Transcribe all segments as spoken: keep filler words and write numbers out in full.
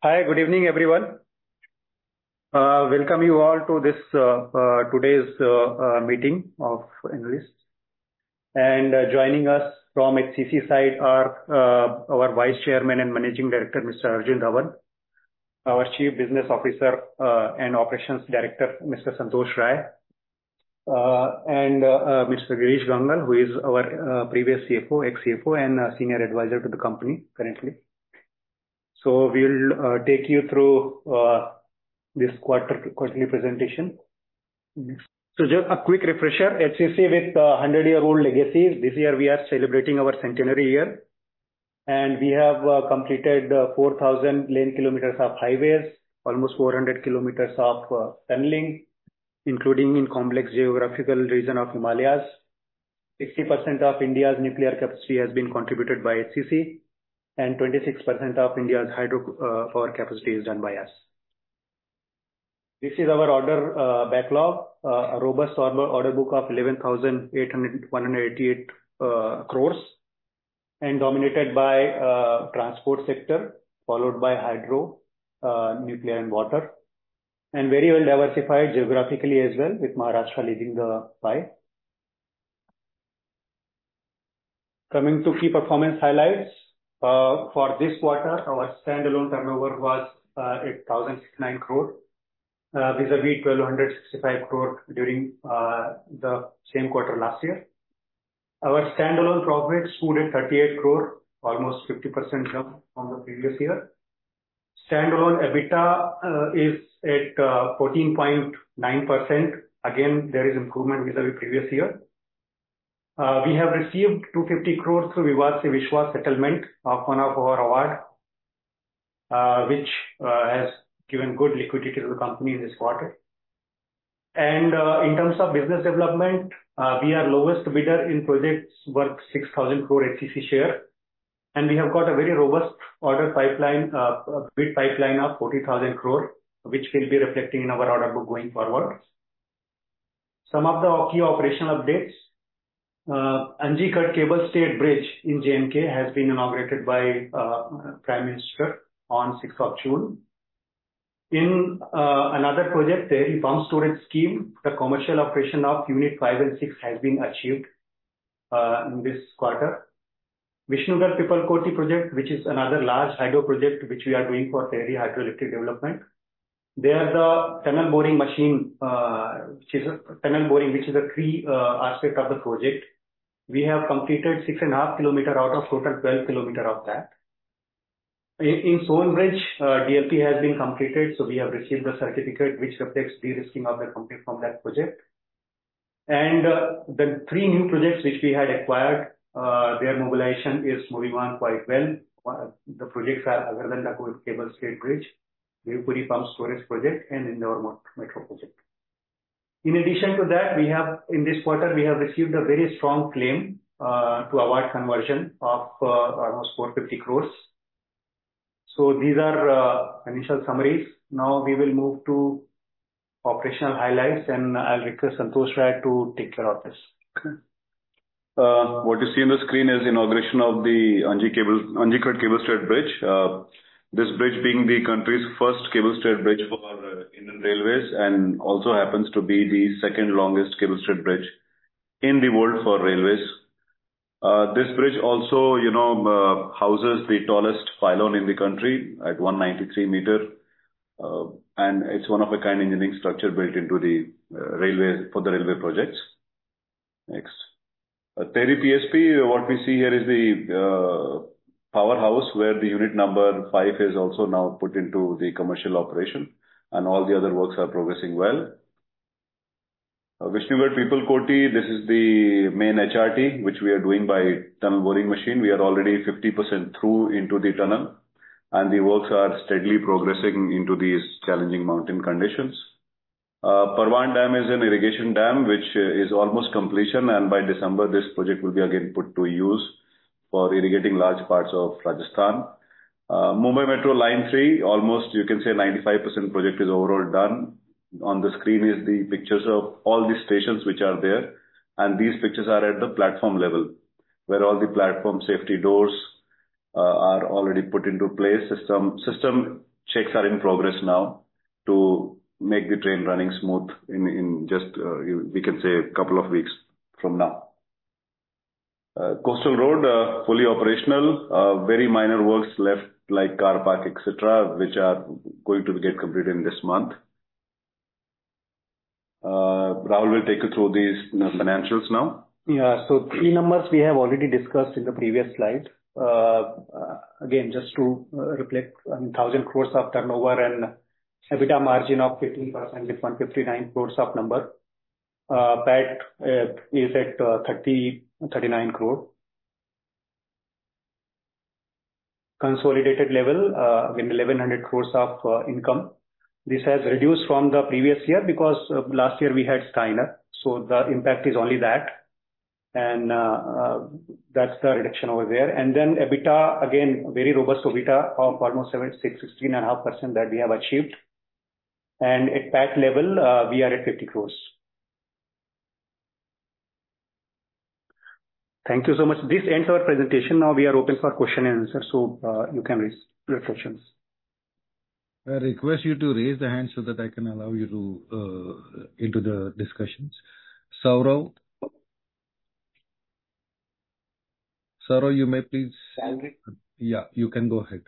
Hi, good evening, everyone. Uh, welcome you all to this uh, uh, today's uh, uh, meeting of analysts. And uh, joining us from H C C side are uh, our Vice Chairman and Managing Director, Mister Arjun Dhawan, our Chief Business Officer uh, and Operations Director, Mister Santosh Rai, uh, and uh, uh, Mister Girish Gangal, who is our uh, previous C F O, ex-C F O, and uh, Senior Advisor to the company currently. So we'll uh, take you through uh, this quarter quarterly presentation. So just a quick refresher, H C C with uh, hundred-year-old legacy. This year we are celebrating our centenary year. And we have uh, completed uh, four thousand lane kilometers of highways, almost four hundred kilometers of uh, tunneling, including in complex geographical region of Himalayas. sixty percent of India's nuclear capacity has been contributed by H C C, and twenty-six percent of India's hydro uh, power capacity is done by us. This is our order uh, backlog, uh, a robust order, order book of eleven thousand one hundred eighty-eight uh, crores, and dominated by uh, transport sector, followed by hydro, uh, nuclear and water, and very well diversified geographically as well, with Maharashtra leading the pie. Coming to key performance highlights, uh, for this quarter, our standalone turnover was uh, eight thousand sixty-nine crore, uh, vis-a-vis twelve sixty-five crore during uh, the same quarter last year. Our standalone profit stood at thirty-eight crore, almost fifty percent jump from the previous year. Standalone EBITDA uh, is at uh, fourteen point nine percent. Again, there is improvement vis-a-vis previous year. Uh, we have received two hundred fifty crore through Vivad Se Vishwas settlement of one of our award, uh, which uh, has given good liquidity to the company in this quarter. And uh, in terms of business development, uh, we are lowest bidder in projects worth six thousand crore H C C share. And we have got a very robust order pipeline, uh, bid pipeline of forty thousand crore, which will be reflecting in our order book going forward. Some of the key operational updates. Uh, Anji-Cut Cable Stayed Bridge in J and K has been inaugurated by uh, Prime Minister on sixth of June. In uh, another project, the pump storage scheme, the commercial operation of Unit five and six has been achieved uh, in this quarter. Vishnugarh Pipalkoti project, which is another large hydro project which we are doing for Tehri hydroelectric development. There the tunnel boring machine, uh, which is a tunnel boring, which is a key uh, aspect of the project. We have completed six and a half kilometer out of total twelve kilometer of that. In, in Soan Bridge, uh, D L P has been completed, so we have received the certificate which reflects de-risking of the company from that project. And uh, the three new projects which we had acquired, uh, their mobilization is moving on quite well. Uh, the projects are other than the Cable Stayed Bridge, Vivpuri Pump Storage Project, and Indore Metro Project. In addition to that, we have, in this quarter, we have received a very strong claim uh, to award conversion of uh, almost four hundred fifty crores. So these are uh, initial summaries. Now we will move to operational highlights, and I'll request Santosh Rai to take care of this. Uh, what you see on the screen is inauguration of the Anji Cable, Anji-Cut Cable Stayed Bridge. Uh, This bridge being the country's first cable-stayed bridge for uh, Indian Railways, and also happens to be the second longest cable-stayed bridge in the world for railways. Uh, this bridge also, you know, uh, houses the tallest pylon in the country at one hundred ninety-three meter, uh, and it's one of a kind engineering structure built into the uh, railway for the railway projects. Next, uh, Tehri P S P. What we see here is the uh, powerhouse, where the unit number five is also now put into the commercial operation, and all the other works are progressing well. Uh, Vishnugarh Pipalkoti, this is the main H R T, which we are doing by tunnel boring machine. We are already fifty percent through into the tunnel, and the works are steadily progressing into these challenging mountain conditions. Uh, Parwan Dam is an irrigation dam, which is almost completion, and by December, this project will be again put to use for irrigating large parts of Rajasthan. Uh, Mumbai Metro Line three, almost you can say ninety-five percent project is overall done. On the screen is the pictures of all the stations which are there, and these pictures are at the platform level, where all the platform safety doors uh, are already put into place. System, system checks are in progress now to make the train running smooth in, in just, uh, we can say a couple of weeks from now. Uh, Coastal Road, uh, fully operational, uh, very minor works left like car park, et cetera, which are going to get completed in this month. Uh, Rahul will take you through these you know, financials now. Yeah. So three numbers we have already discussed in the previous slide. Uh, uh, again, just to uh, reflect, I mean, one thousand crores of turnover and EBITDA margin of fifteen percent with one hundred fifty-nine crores of number. Uh, P A T uh, is at uh, thirty, thirty-nine crore. Consolidated level, uh, again, eleven hundred crores of uh, income. This has reduced from the previous year because uh, last year we had Steiner, so the impact is only that. And uh, uh, that's the reduction over there. And then EBITDA, again, very robust EBITDA of almost sixteen point five percent that we have achieved. And at P A T level, uh, we are at fifty crores. Thank you so much. This ends our presentation. Now we are open for question and answer, so uh, you can raise your questions. I request you to raise the hand so that I can allow you to uh, into the discussions. Saurav, Saurav, you may please. Yeah, you can go ahead.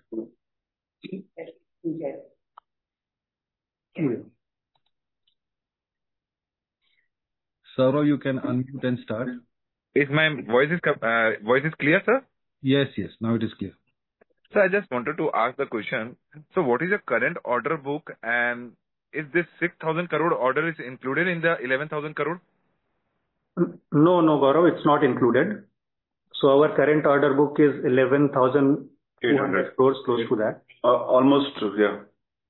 Saurav, you can unmute and start. Is my voice is uh, voice is clear, sir? Yes, yes. Now it is clear. So I just wanted to ask the question. So what is your current order book, and is this six thousand crore order is included in the eleven thousand crore? No, no, Gaurav, it's not included. So our current order book is eleven thousand two hundred crores, close to that. Uh, almost, yeah.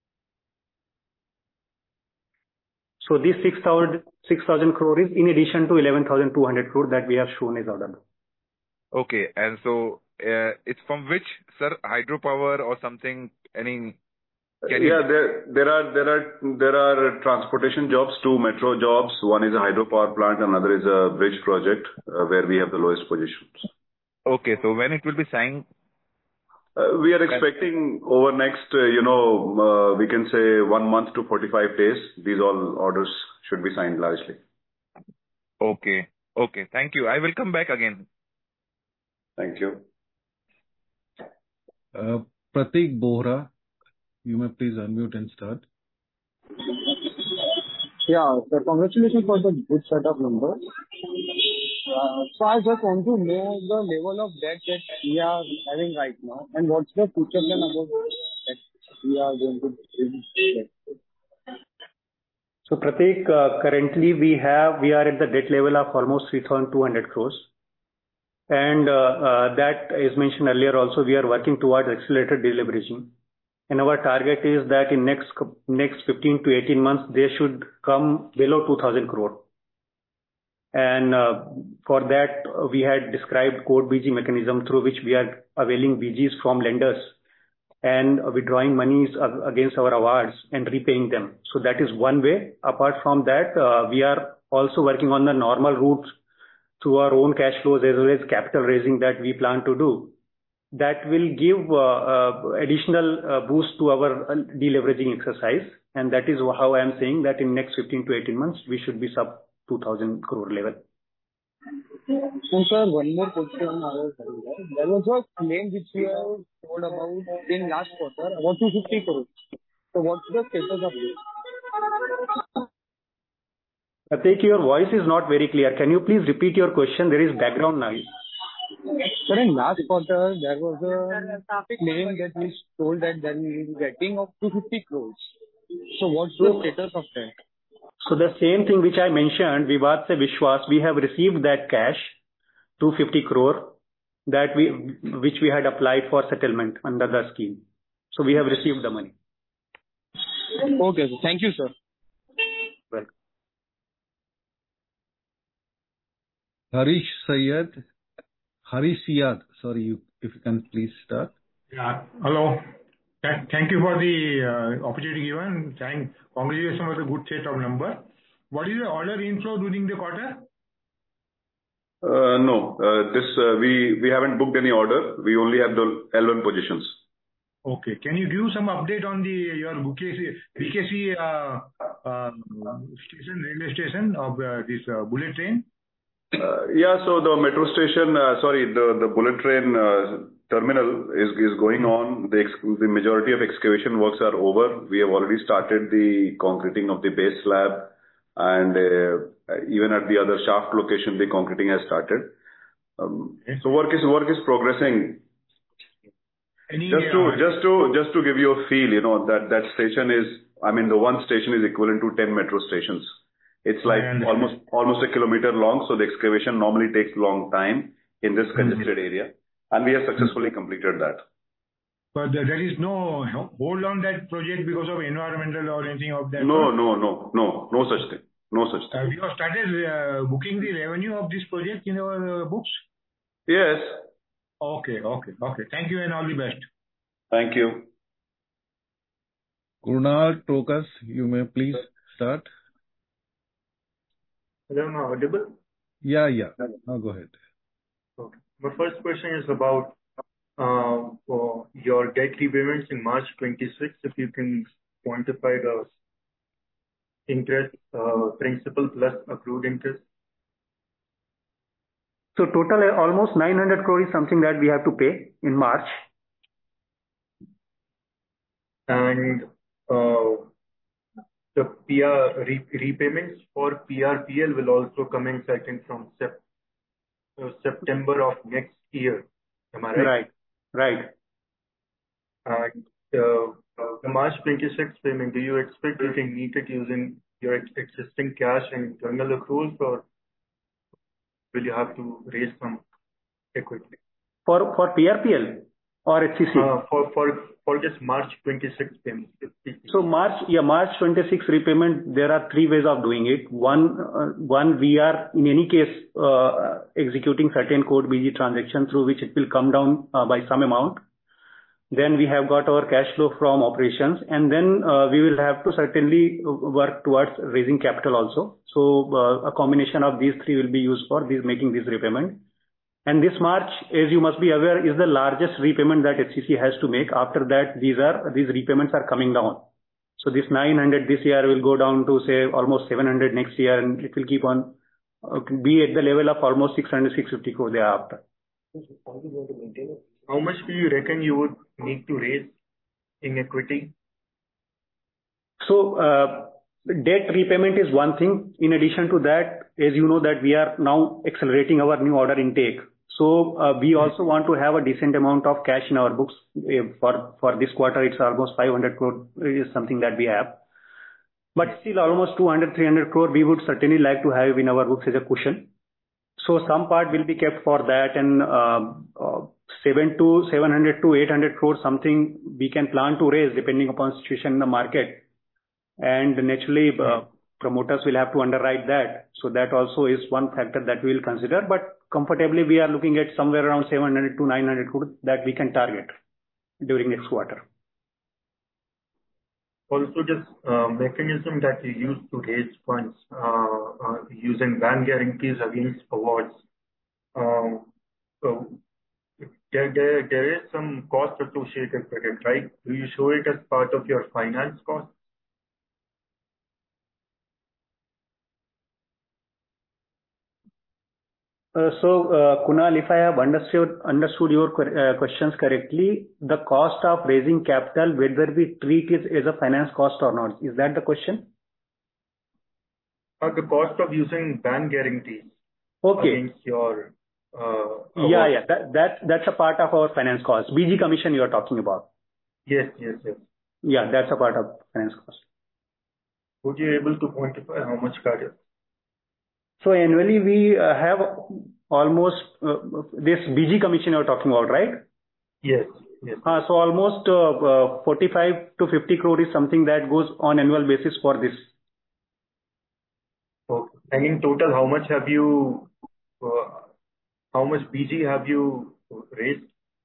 So this six thousand crore is in addition to eleven thousand two hundred crore that we have shown as order book. Okay, and so uh, it's from which, sir? Hydropower or something? Any? Can yeah, you... there there are there are there are transportation jobs, two metro jobs. One is a hydropower plant, another is a bridge project uh, where we have the lowest positions. Okay, so when it will be signed? Uh, we are expecting over next, uh, you know, uh, we can say one month to forty-five days. These all orders should be signed largely. Okay. Okay. Thank you. I will come back again. Thank you. Uh, Pratik Bohra, you may please unmute and start. Yeah, so congratulations for the good set of numbers. Uh, so I just want to know the level of debt that we are having right now, and what's the future plan about that we are going to do. So Pratik, uh, currently we have we are at the debt level of almost three thousand two hundred crores, and uh, uh, that is mentioned earlier. Also, we are working towards accelerated deleveraging. And our target is that in next next fifteen to eighteen months, they should come below two thousand crore. And uh, for that, uh, we had described code B G mechanism through which we are availing B Gs from lenders and uh, withdrawing monies against our awards and repaying them. So that is one way. Apart from that, uh, we are also working on the normal routes through our own cash flows as well as capital raising that we plan to do. That will give uh, uh, additional uh, boost to our uh, deleveraging exercise. And that is how I am saying that in next fifteen to eighteen months, we should be sub two thousand crore level. So, sir, one more question I was having there. There was a claim which we have told about in last quarter, about two hundred fifty crores. So, what's the status of this? I think your voice is not very clear. Can you please repeat your question? There is background noise. Sir, in last quarter, there was a claim that we told that there is getting of two hundred fifty crores. So, what's the status of that? So the same thing which I mentioned, Vivad Se Vishwas, we have received that cash, two hundred fifty crore, that we, which we had applied for settlement under the scheme. So we have received the money. Okay, sir. Thank you, sir. Welcome. Harish Syed, Harish Syed, sorry, you, if you can please start. Yeah, hello. Thank you for the uh, opportunity given. Thank, congratulations for the good set of number. What is the order inflow during the quarter? Uh, no, uh, this uh, we we haven't booked any order. We only have the L one positions. Okay. Can you give some update on the your B K C, B K C uh, uh, station, railway station of uh, this uh, bullet train? Uh, yeah, so the metro station, uh, sorry, the, the bullet train uh, terminal is, is going on. The, ex the majority of excavation works are over. We have already started the concreting of the base slab, and uh, even at the other shaft location, the concreting has started. Um, okay. So work is work is progressing. Any, just to uh, just to just to give you a feel, you know, that that station is, I mean, the one station is equivalent to ten metro stations. It's like almost almost a kilometer long, so the excavation normally takes a long time in this congested mm-hmm. area, and we have successfully mm-hmm. completed that. But there is no hold on that project because of environmental or anything of that? No, no, no, no, no such thing. No such thing. Have you started uh, booking the revenue of this project in our uh, books? Yes. Okay, okay, okay. Thank you and all the best. Thank you. Kunal Tokas, you may please start. Hello, am I audible? Yeah, yeah. Now go ahead. Okay. My first question is about uh, for your debt repayments in March twenty-six. If you can quantify the interest, uh, principal plus accrued interest. So total uh, almost nine hundred crore is something that we have to pay in March. And uh, the P R re repayments for P R P L will also commence, I think, from sep uh, September of next year. Am I right? Right, right. And uh, the March twenty-six payment, do you expect you can meet it using your ex existing cash and internal accruals, or will you have to raise some equity? For for P R P L or H C C? Uh, for for for this March twenty-six payment. So March, yeah, March twenty-six repayment. There are three ways of doing it. One, uh, one we are in any case uh, executing certain code B G transaction through which it will come down uh, by some amount. Then we have got our cash flow from operations, and then uh, we will have to certainly work towards raising capital also. So uh, a combination of these three will be used for this making this repayment. And this March, as you must be aware, is the largest repayment that H C C has to make. After that, these are these repayments are coming down. So this nine hundred this year will go down to say almost seven hundred next year, and it will keep on uh, be at the level of almost six hundred, six hundred fifty crore thereafter. How much do you reckon you would need to raise in equity? So, uh, debt repayment is one thing. In addition to that, as you know that we are now accelerating our new order intake. So, uh, we also want to have a decent amount of cash in our books. For, for this quarter, it's almost five hundred crore is something that we have. But still almost two hundred, three hundred crore we would certainly like to have in our books as a cushion. So some part will be kept for that, and uh, uh, seven to seven hundred to eight hundred crore something we can plan to raise depending upon situation in the market. And naturally, uh, promoters will have to underwrite that. So that also is one factor that we will consider. But comfortably, we are looking at somewhere around seven hundred to nine hundred crore that we can target during next quarter. Also, this uh, mechanism that you use to raise funds uh, uh, using bank guarantees against awards, um, so there, there, there is some cost associated with it, right? Do you show it as part of your finance cost? Uh, so, uh, Kunal, if I have understood understood your uh, questions correctly, the cost of raising capital, whether we treat it as a finance cost or not, is that the question? Uh, the cost of using bank guarantees okay. against your uh, yeah, yeah, that that that's a part of our finance cost. B G commission you are talking about? Yes, yes, yes. Yeah, that's a part of finance cost. Would you be able to quantify how much that is? So annually we uh, have almost uh, this B G commission you're talking about, right? Yes, yes. Uh, so almost uh, uh, forty-five to fifty crore is something that goes on annual basis for this. Okay. And in total, how much have you, uh, how much B G have you raised?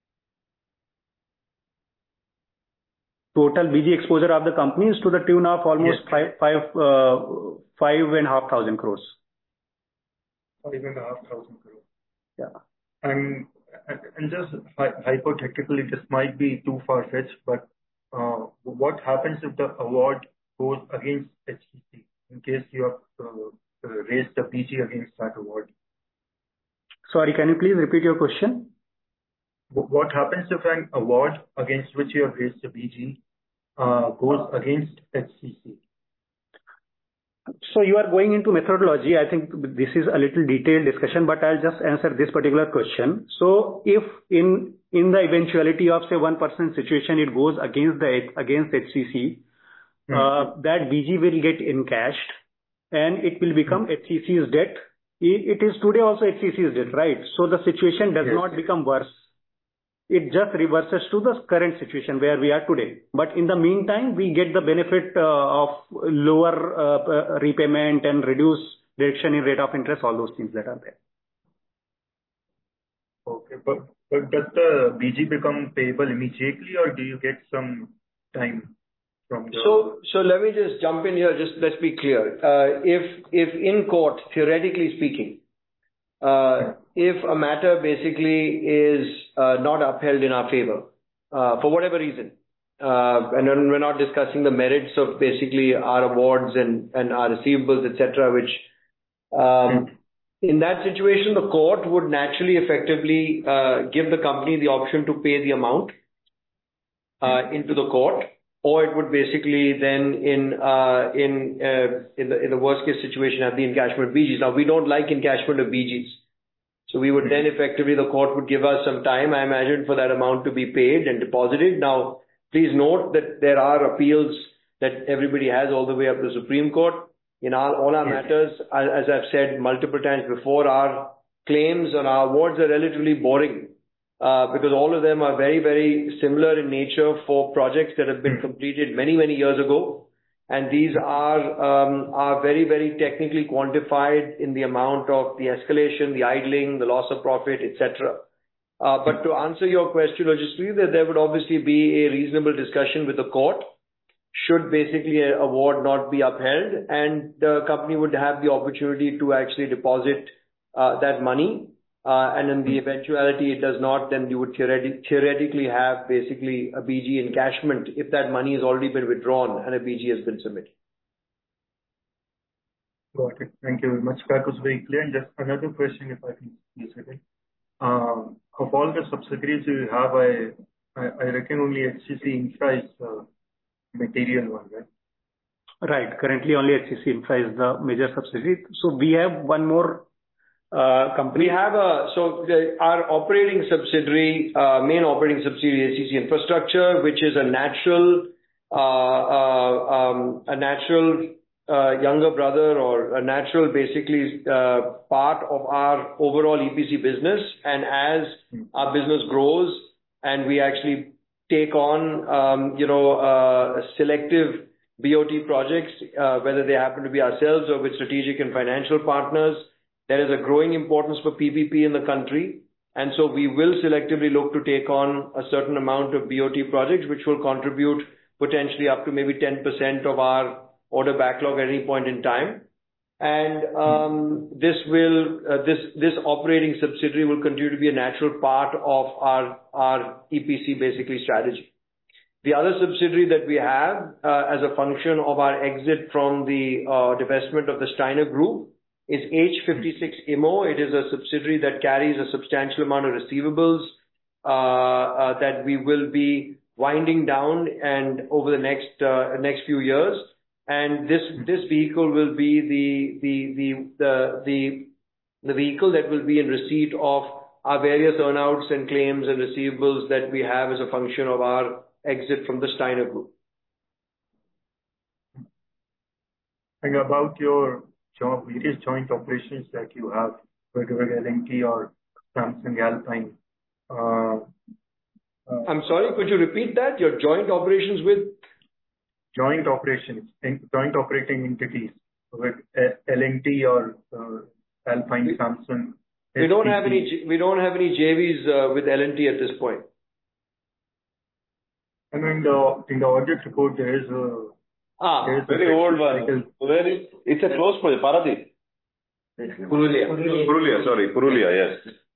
Total B G exposure of the company is to the tune of almost yes. five, five, uh, five and a half thousand crores. Five and a half thousand crores. Yeah. And and just hypothetically, this might be too far-fetched, but uh, what happens if the award goes against H T C in case you have uh, raised a B G against that award? Sorry, can you please repeat your question? What happens if an award against which you have raised a B G uh, goes against H T C? So you are going into methodology. I think this is a little detailed discussion, but I'll just answer this particular question. So if in in the eventuality of say one percent situation, it goes against the against H C C, mm-hmm. uh, that B G will get encashed, and it will become mm-hmm. H C C's debt. It, it is today also H C C's debt, right? So the situation does yes. not become worse. It just reverses to the current situation where we are today. But in the meantime, we get the benefit uh, of lower uh, repayment and reduced reduction in rate of interest, all those things that are there. Okay, but, but does the B G become payable immediately, or do you get some time from the... So, so let me just jump in here, just let's be clear. Uh, if, if in court, theoretically speaking, Uh, if a matter basically is uh, not upheld in our favor, uh, for whatever reason, uh, and then we're not discussing the merits of basically our awards and, and our receivables, et cetera, which um, in that situation, the court would naturally effectively uh, give the company the option to pay the amount uh, into the court, or it would basically then in uh, in uh, in the in the worst case situation have the encashment of B Gs. Now we don't like encashment of B Gs, so we would then effectively the court would give us some time, I imagine, for that amount to be paid and deposited. Now please note that there are appeals that everybody has all the way up to the Supreme Court. In all all our matters, as I've said multiple times before, our claims on our awards are relatively boring. Uh, because all of them are very, very similar in nature for projects that have been completed many, many years ago. And these are, um, are very, very technically quantified in the amount of the escalation, the idling, the loss of profit, et cetera. Uh, but to answer your question logistically, that there would obviously be a reasonable discussion with the court should basically an award not be upheld, and the company would have the opportunity to actually deposit uh, that money. Uh, and in the eventuality it does not, then you would theoretic, theoretically have basically a B G encashment if that money has already been withdrawn and a B G has been submitted. Got it. Thank you very much. That was very clear. And just another question, if I can use it. Um, of all the subsidiaries you have, I, I, I reckon only H C C Infra is the material one, right? Right. Currently only H C C Infra is the major subsidiary. So we have one more Uh, company. We have a, so the, our operating subsidiary, uh, main operating subsidiary, H C C Infrastructure, which is a natural, uh, uh, um, a natural uh, younger brother or a natural basically uh, part of our overall E P C business. And as our business grows and we actually take on, um, you know, uh, selective B O T projects, uh, whether they happen to be ourselves or with strategic and financial partners, there is a growing importance for P P P in the country, and so we will selectively look to take on a certain amount of B O T projects, which will contribute potentially up to maybe ten percent of our order backlog at any point in time. And um, this will uh, this this operating subsidiary will continue to be a natural part of our our E P C basically strategy. The other subsidiary that we have uh, as a function of our exit from the uh, divestment of the Steiner Group is H fifty-six I M O. It is a subsidiary that carries a substantial amount of receivables uh, uh, that we will be winding down and over the next uh, next few years. And this this vehicle will be the the the the the, the vehicle that will be in receipt of our various earnouts and claims and receivables that we have as a function of our exit from the Steiner Group. And about your job, various joint operations that you have, whether with L and T or Samsung Alpine. Uh, uh, I'm sorry, could you repeat that? Your joint operations with? Joint operations, joint operating entities with L and T or uh, Alpine, we, Samsung. We don't have any. We don't have any J Vs uh, with L and T at this point. And in the in the audit report, there is a ah there is very a old one. Where is it's a close project, Paradeep. Purulia. Purulia, sorry, Purulia, yes.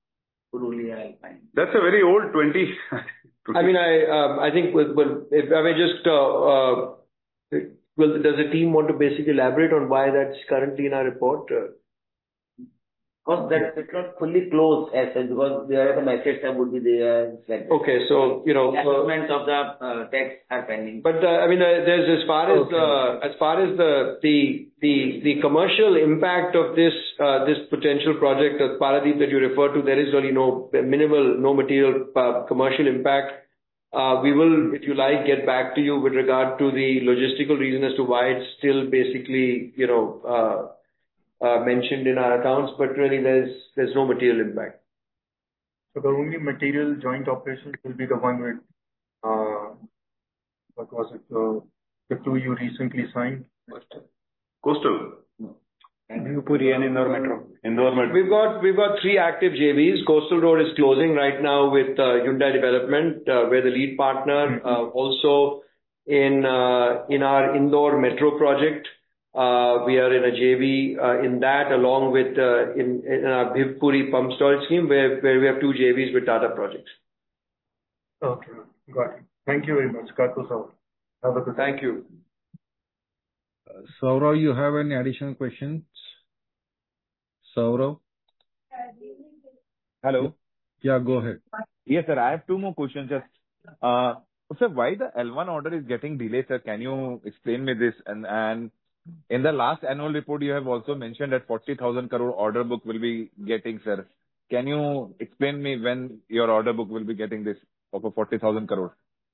Purulia Alpine. That's a very old twenty. I mean, I um, I think with, with, if I may just, uh, uh, well, does the team want to basically elaborate on why that's currently in our report? Uh, Because that it's not fully closed as such, because there are some assets that would be there. Like Okay, so, you know, uh, assessments of the uh, tax are pending. But, uh, I mean, uh, there's as far as Okay. uh, as far as the the the the commercial impact of this uh, this potential project of Paradeep that you refer to, there is really no minimal, no material uh, commercial impact. Uh, We will, if you like, get back to you with regard to the logistical reason as to why it's still basically, you know, uh, uh, mentioned in our accounts, but really there's there's no material impact. So the only material joint operations will be the one with, uh, what was it, uh, the two you recently signed? Coastal. Bhivpuri and Indore Metro. Indore Metro. We've got we've got three active J Vs. Coastal Road is closing right now with uh, Hyundai Development. Uh, we're the lead partner. Uh, also in uh, in our Indore Metro project, uh, we are in a J V uh, in that, along with uh, in, in our Bhivpuri pump storage scheme, where where we have two J Vs with Tata projects. Okay, got it. Thank you very much. That was all. Have a good day. Thank you. Uh, Saurav, you have any additional questions? Saurav? Hello. Yeah, go ahead. Yes, sir. I have two more questions. Just, uh, sir, why the L one order is getting delayed, sir? Can you explain me this? And and in the last annual report, you have also mentioned that forty thousand crore order book will be getting, sir. Can you explain me when your order book will be getting this of a forty thousand crore?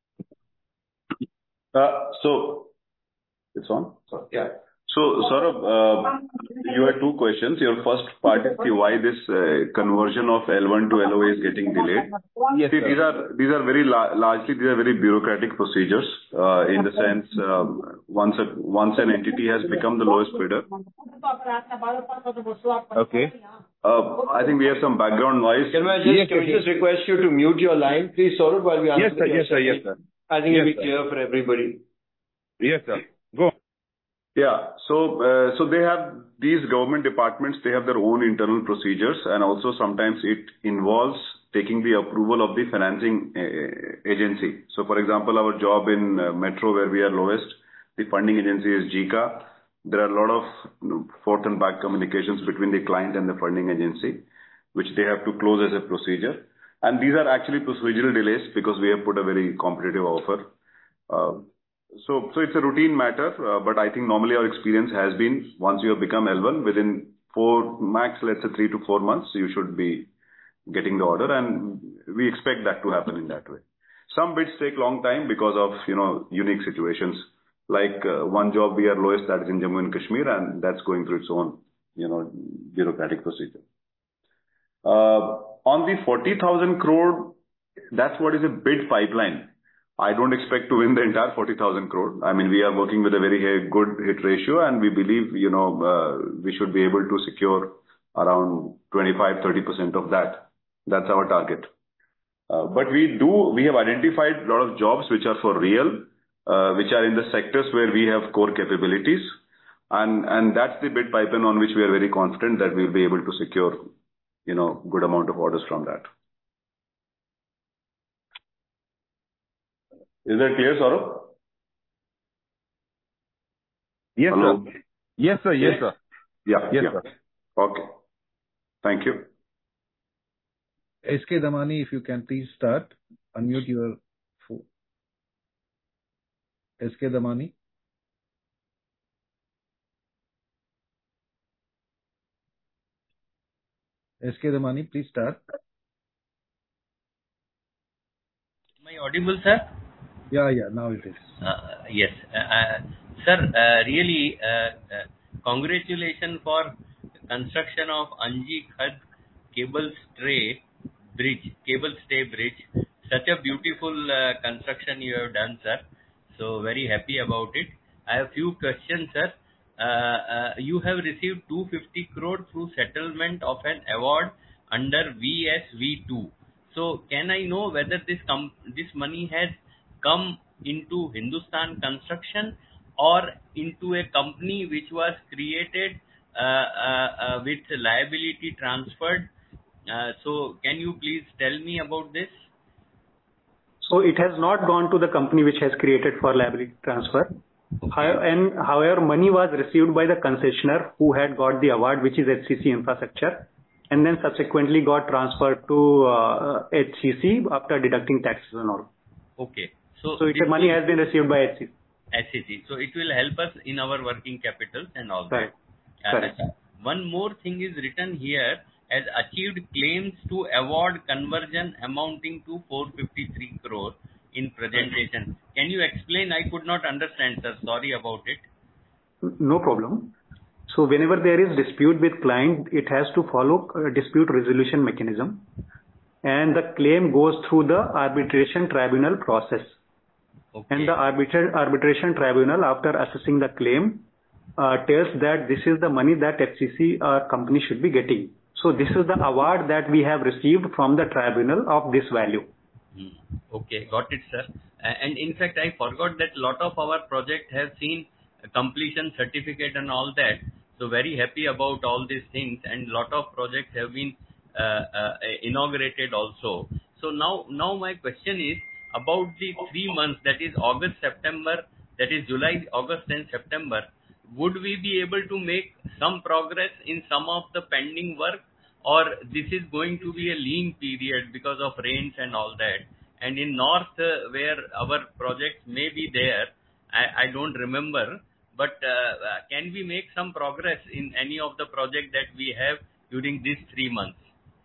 Uh, So it's on? So, yeah. So, Saurabh, uh, you had two questions. Your first part is the why this uh, conversion of L one to L O A is getting delayed. Yes, See, sir. these are these are very la- largely these are very bureaucratic procedures, uh, in the sense, um, once a once an entity has become the lowest bidder. Okay. Uh, I think we have some background noise. Can I just, Yes, can we yes, just request you to mute your line, please, Saurabh, while we answer Yes, sir. the Yes, sir. question? Yes, sir. I think Yes, it'll be sir. clear for everybody. Yes, sir. Go. Yeah. So, uh, so they have these government departments, they have their own internal procedures, and also sometimes it involves taking the approval of the financing uh, agency. So, for example, our job in uh, Metro, where we are lowest, the funding agency is J I C A. There are a lot of, you know, forth and back communications between the client and the funding agency, which they have to close as a procedure. And these are actually procedural delays because we have put a very competitive offer. Uh, So, so it's a routine matter, uh, but I think normally our experience has been once you have become L one, within four, max, let's say three to four months, you should be getting the order, and we expect that to happen in that way. Some bids take long time because of, you know, unique situations. Like, uh, one job we are lowest, that is in Jammu and Kashmir, and that's going through its own, you know, bureaucratic procedure. Uh, On the forty thousand crore, that's what is a bid pipeline. I don't expect to win the entire forty thousand crore. I mean, we are working with a very uh, good hit ratio, and we believe, you know, uh, we should be able to secure around twenty-five to thirty percent of that. That's our target. Uh, But we do, we have identified a lot of jobs which are for real, uh, which are in the sectors where we have core capabilities, and and that's the bid pipeline on which we are very confident that we'll be able to secure, you know, good amount of orders from that. Is that clear, Saurabh? Yes, Hello? sir. Yes, sir. Yes, sir. Yeah. Yes, yeah. sir. Okay. Thank you. S K Damani, if you can please start. Unmute your phone. S K Damani. S K Damani, please start. Am I audible, sir? Yeah, yeah, now it is. Uh, yes. Uh, uh, sir, uh, really, uh, uh, congratulations for construction of Anji Khad cable stay bridge, cable stay bridge. Such a beautiful uh, construction you have done, sir. So very happy about it. I have few questions, sir. Uh, uh, you have received two hundred fifty crore through settlement of an award under V S V two. So can I know whether this com- this money has come into Hindustan Construction or into a company which was created uh, uh, uh, with liability transferred Uh, so can you please tell me about this? So it has not gone to the company which has created for liability transfer. How- And however, money was received by the concessionaire who had got the award, which is H C C Infrastructure, and then subsequently got transferred to uh, H C C after deducting taxes and all. Okay. So, So it, this money will- has been received by H C C. H C C. So it will help us in our working capital and all Correct. that. Uh, Correct. One more thing is written here as achieved claims to award conversion amounting to four hundred fifty-three crore in presentation. Can you explain? I could not understand, sir. Sorry about it. No problem. So whenever there is dispute with client, it has to follow a dispute resolution mechanism, and the claim goes through the arbitration tribunal process. Okay. And the arbitra- arbitration tribunal, after assessing the claim, uh, tells that this is the money that H C C uh, company should be getting. So this is the award that we have received from the tribunal of this value. Hmm. Okay, got it, sir. A- And in fact, I forgot that lot of our project have seen a completion certificate and all that. So very happy about all these things, and lot of projects have been uh, uh, inaugurated also. So now, now my question is about the three months, that is August, September, that is July, August and September. Would we be able to make some progress in some of the pending work, or this is going to be a lean period because of rains and all that? And in north, uh, where our projects may be there, I, I don't remember, but uh, uh, can we make some progress in any of the project that we have during these three months?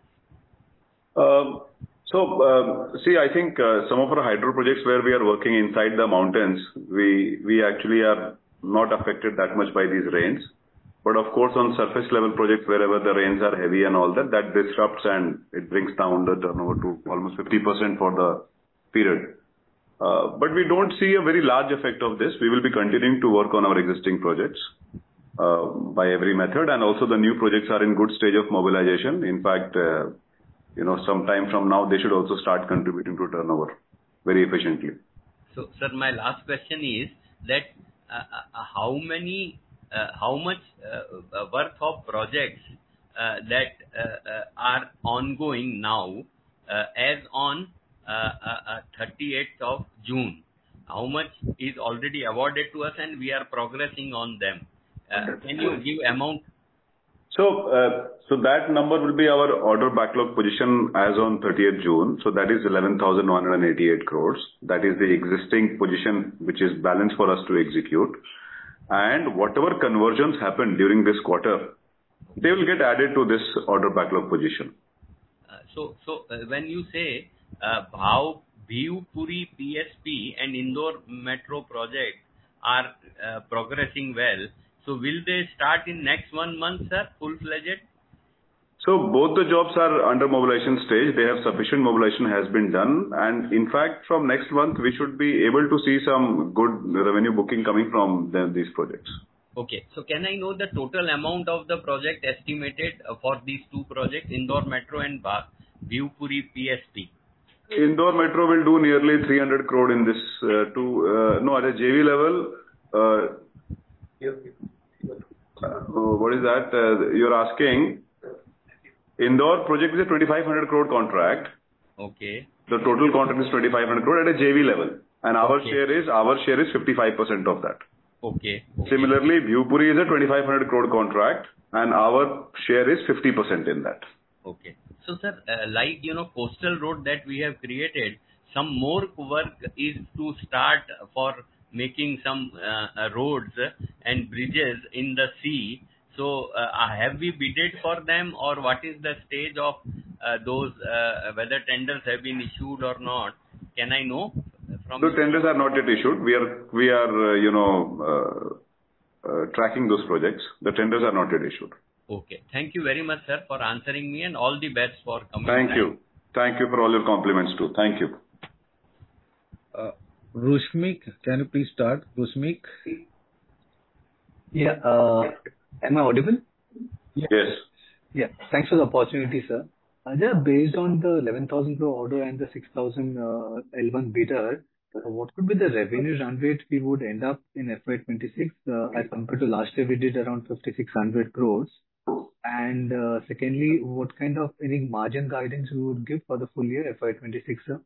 Um, So, um, see, I think uh, some of our hydro projects where we are working inside the mountains, we we actually are not affected that much by these rains. But of course, on surface level projects, wherever the rains are heavy and all that, that disrupts and it brings down the turnover to almost fifty percent for the period. Uh, But we don't see a very large effect of this. We will be continuing to work on our existing projects uh, by every method, and also the new projects are in good stage of mobilization. In fact, uh, you know, sometime from now, they should also start contributing to turnover very efficiently. So, sir, my last question is that uh, uh, how many, uh, how much uh, uh, worth of projects uh, that uh, uh, are ongoing now uh, as on uh, uh, uh, thirty-eighth of June? How much is already awarded to us and we are progressing on them? Uh, Can you give amount? So, uh, so that number will be our order backlog position as on thirtieth June. So that is eleven thousand one hundred eighty-eight crores. That is the existing position which is balanced for us to execute. And whatever conversions happen during this quarter, they will get added to this order backlog position. Uh, So, so uh, when you say uh, Bhav, Bhivpuri P S P and Indore Metro project are uh, progressing well, so will they start in next one month, sir, full-fledged? So both the jobs are under mobilization stage. They have sufficient mobilization has been done. And in fact, from next month, we should be able to see some good revenue booking coming from the, these projects. Okay. So can I know the total amount of the project estimated uh, for these two projects, Indore Metro and Bha- Bhivpuri P S P? Indore Metro will do nearly three hundred crore in this uh, two, uh, no, at a J V level, uh, uh, what is that? Uh, you're asking, Indore project is a twenty-five hundred crore contract. Okay. The total contract is twenty-five hundred crore at a J V level. And our Okay. share is, our share is fifty-five percent of that. Okay. Okay. Similarly, Bhivpuri is a twenty-five hundred crore contract and our share is fifty percent in that. Okay. So, sir, uh, like, you know, coastal road that we have created, some more work is to start for making some uh, uh, roads and bridges in the sea. So, uh, have we bidded for them, or what is the stage of uh, those, uh, whether tenders have been issued or not? Can I know from The tenders are not yet issued. We are, we are, uh, you know, uh, uh, tracking those projects. The tenders are not yet issued. Okay. Thank you very much, sir, for answering me, and all the best for coming. Thank time. you. Thank you for all your compliments too. Thank you. Uh, Rushmik, can you please start? Rushmik? Yeah. Uh, am I audible? Yes. Yeah. Thanks for the opportunity, sir. Uh, just based on the eleven thousand crore order and the six thousand uh, L one bidder, uh, what could be the revenue run rate we would end up in F Y twenty-six uh, as compared to last year we did around fifty-six hundred crores? And uh, secondly, what kind of any margin guidance you would give for the full year F Y twenty-six, sir?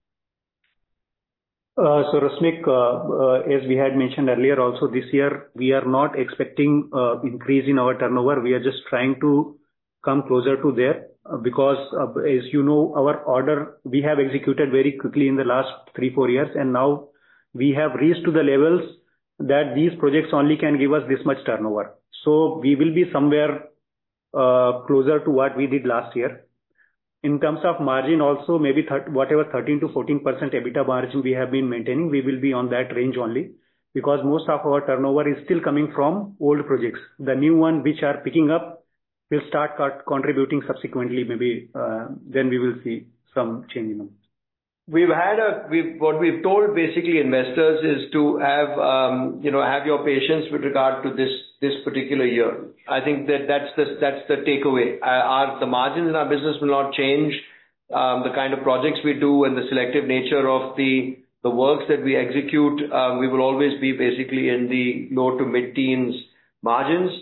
Uh, So, Rusmik, uh, uh, as we had mentioned earlier, also this year, we are not expecting uh, increase in our turnover. We are just trying to come closer to there, uh, because, uh, as you know, our order, we have executed very quickly in the last three, four years, and now we have reached to the levels that these projects only can give us this much turnover. So we will be somewhere uh, closer to what we did last year. In terms of margin also, maybe whatever thirteen to fourteen percent EBITDA margin we have been maintaining, we will be on that range only, because most of our turnover is still coming from old projects. The new one which are picking up will start contributing subsequently, maybe, uh, then we will see some change in them. We've had a, we've, what we've told basically investors is to have, um, you know, have your patience with regard to this, this particular year. I think that that's the, that's the takeaway. Uh, Our, the margins in our business will not change. Um, the kind of projects we do and the selective nature of the, the works that we execute, uh, we will always be basically in the low to mid-teens margins,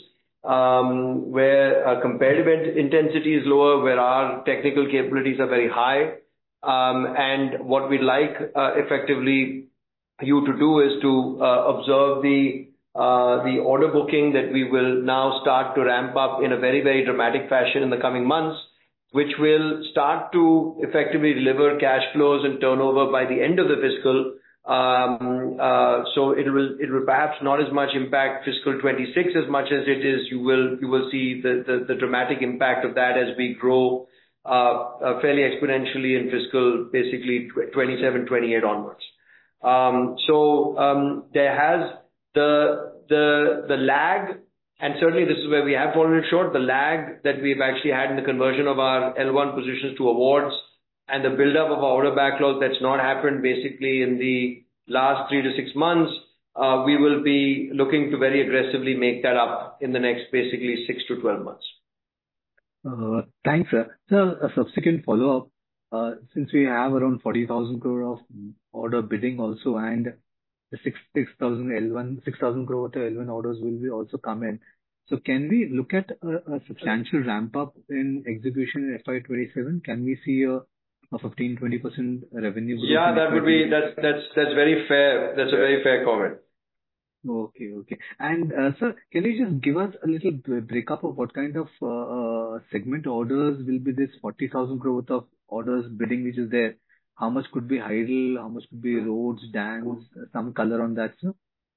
um, where uh, competitive intensity is lower, where our technical capabilities are very high. Um, and what we'd like uh, effectively you to do is to uh, observe the uh, the order booking that we will now start to ramp up in a very, very dramatic fashion in the coming months, which will start to effectively deliver cash flows and turnover by the end of the fiscal. Um, uh, so it will it will perhaps not as much impact fiscal twenty-six as much as it is you will you will see the the, the dramatic impact of that as we grow Uh, uh, fairly exponentially in fiscal, basically twenty-seven, twenty-eight onwards. Um, so um, there has the the the lag, and certainly this is where we have fallen short. The lag that we've actually had in the conversion of our L one positions to awards, and the buildup of our order backlog that's not happened basically in the last three to six months. Uh, we will be looking to very aggressively make that up in the next basically six to twelve months. Uh, Thanks, sir. Sir, a subsequent follow-up. Uh, Since we have around forty thousand crore of order bidding also, and the six thousand L one, six thousand crore L one orders will be also come in. So can we look at a a substantial ramp-up in execution in F Y twenty-seven? Can we see a a fifteen to twenty percent revenue growth? Yeah, that would be... That's that's that's very fair. That's a very fair comment. Okay, okay. And, uh, sir, can you just give us a little b- breakup of what kind of uh, uh, segment orders will be this forty thousand crore worth of orders bidding which is there? How much could be hydel, how much could be roads, dams, some color on that, sir?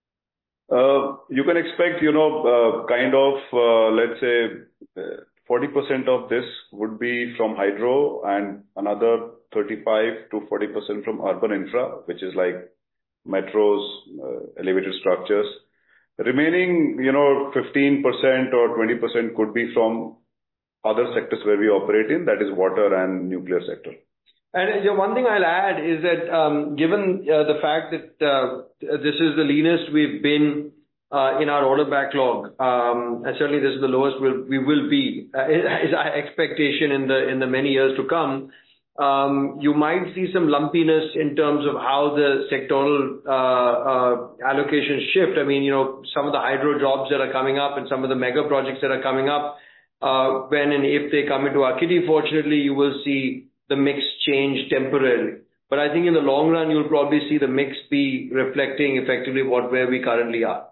Uh, You can expect, you know, uh, kind of, uh, let's say, uh, forty percent of this would be from hydro and another thirty-five to forty percent from urban infra, which is like metros, uh, elevated structures. Remaining, you know, fifteen percent or twenty percent could be from other sectors where we operate in, that is water and nuclear sector. And uh, one thing I'll add is that, um, given uh, the fact that uh, this is the leanest we've been uh, in our order backlog, um, and certainly this is the lowest we'll, we will be, uh, is our expectation in the in the many years to come. Um, you might see some lumpiness in terms of how the sectoral uh, uh, allocations shift. I mean, you know, some of the hydro jobs that are coming up and some of the mega projects that are coming up, uh, when and if they come into our kitty, fortunately, you will see the mix change temporarily. But I think in the long run, you'll probably see the mix be reflecting effectively what where we currently are.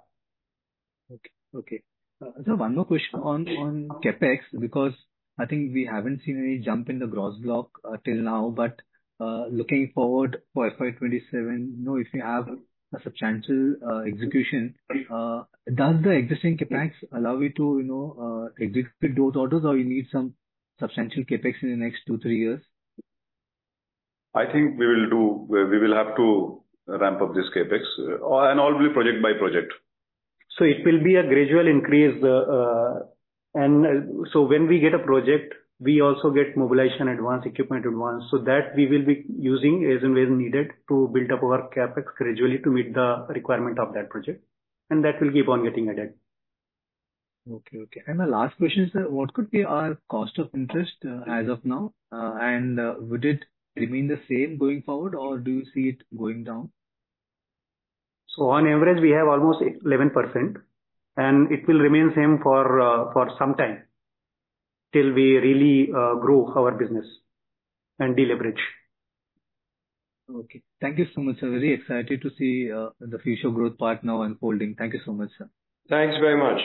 Okay, okay. Uh, so one more question on on capex, because I think we haven't seen any jump in the gross block uh, till now, but uh, looking forward for F Y twenty-seven, you know, if you have a substantial uh, execution, uh, does the existing capex allow you to, you know, uh, execute those orders, or you need some substantial capex in the next two, three years? I think we will do, we will have to ramp up this capex, uh, and all will be project by project. So it will be a gradual increase, uh, uh, and uh, so when we get a project, we also get mobilization advance, equipment advance, so that we will be using as and when needed to build up our capex gradually to meet the requirement of that project, and that will keep on getting added. Okay, okay. And my last question is, uh, what could be our cost of interest uh, as of now, uh, and uh, would it remain the same going forward, or do you see it going down? So on average, we have almost eleven percent, and it will remain same for uh, for some time. till we really grow our business and deleverage. Okay. Thank you so much, sir. Very excited to see uh, the future growth part now unfolding. Thank you so much, sir. Thanks very much.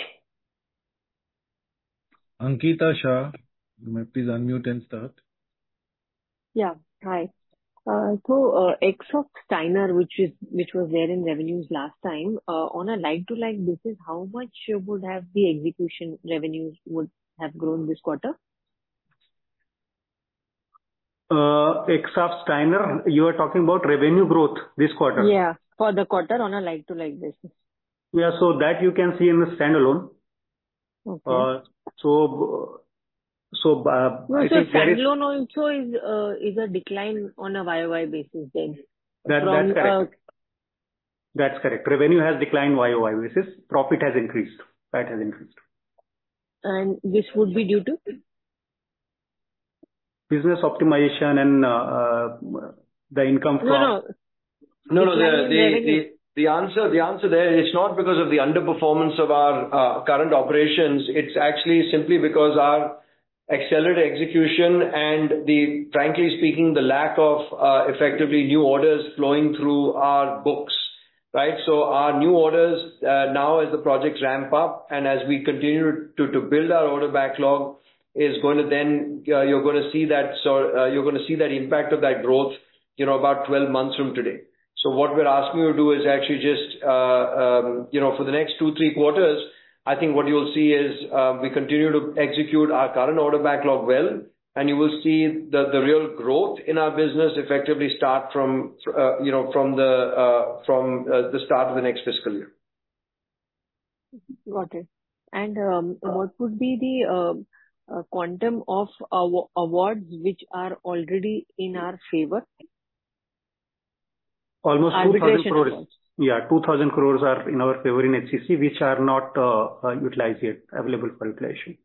Ankita Shah, you may please unmute and start. Yeah. Hi. Uh, so, uh, X of Steiner, which is which was there in revenues last time, uh, on a like-to-like basis, how much would have the execution revenues would have grown this quarter? Uh, X of Steiner, you are talking about revenue growth this quarter? Yeah, for the quarter on a like-to-like basis. Yeah, so that you can see in the standalone. Okay. Uh, so, so uh, no, I so think there is standalone also is uh, is a decline on a Y O Y basis then. that From, that's correct. Uh, that's correct. Revenue has declined Y O Y basis. Profit has increased. That has increased. And this would be due to business optimization and uh, uh, the income from. No, No, no. no. The Decline in the revenue. the the answer the answer there, it's not because of the underperformance of our uh, current operations. It's actually simply because our accelerated execution and the, frankly speaking, the lack of uh, effectively new orders flowing through our books, right? So our new orders uh, now as the projects ramp up and as we continue to to build our order backlog is going to then, uh, you're going to see that, so uh, you're going to see that impact of that growth, you know, about twelve months from today. So what we're asking you to do is actually just, uh, um, you know, for the next two, three quarters, I think what you'll see is uh, we continue to execute our current order backlog well, and you will see the, the real growth in our business effectively start from, uh, you know, from the, uh, from uh, the start of the next fiscal year. Got it. And um, what would be the uh, uh, quantum of aw- awards which are already in our favor? Almost two thousand Arbitration crores. awards. Yeah, two thousand crores are in our favor in H C C, which are not uh, uh, utilized yet, available for utilization.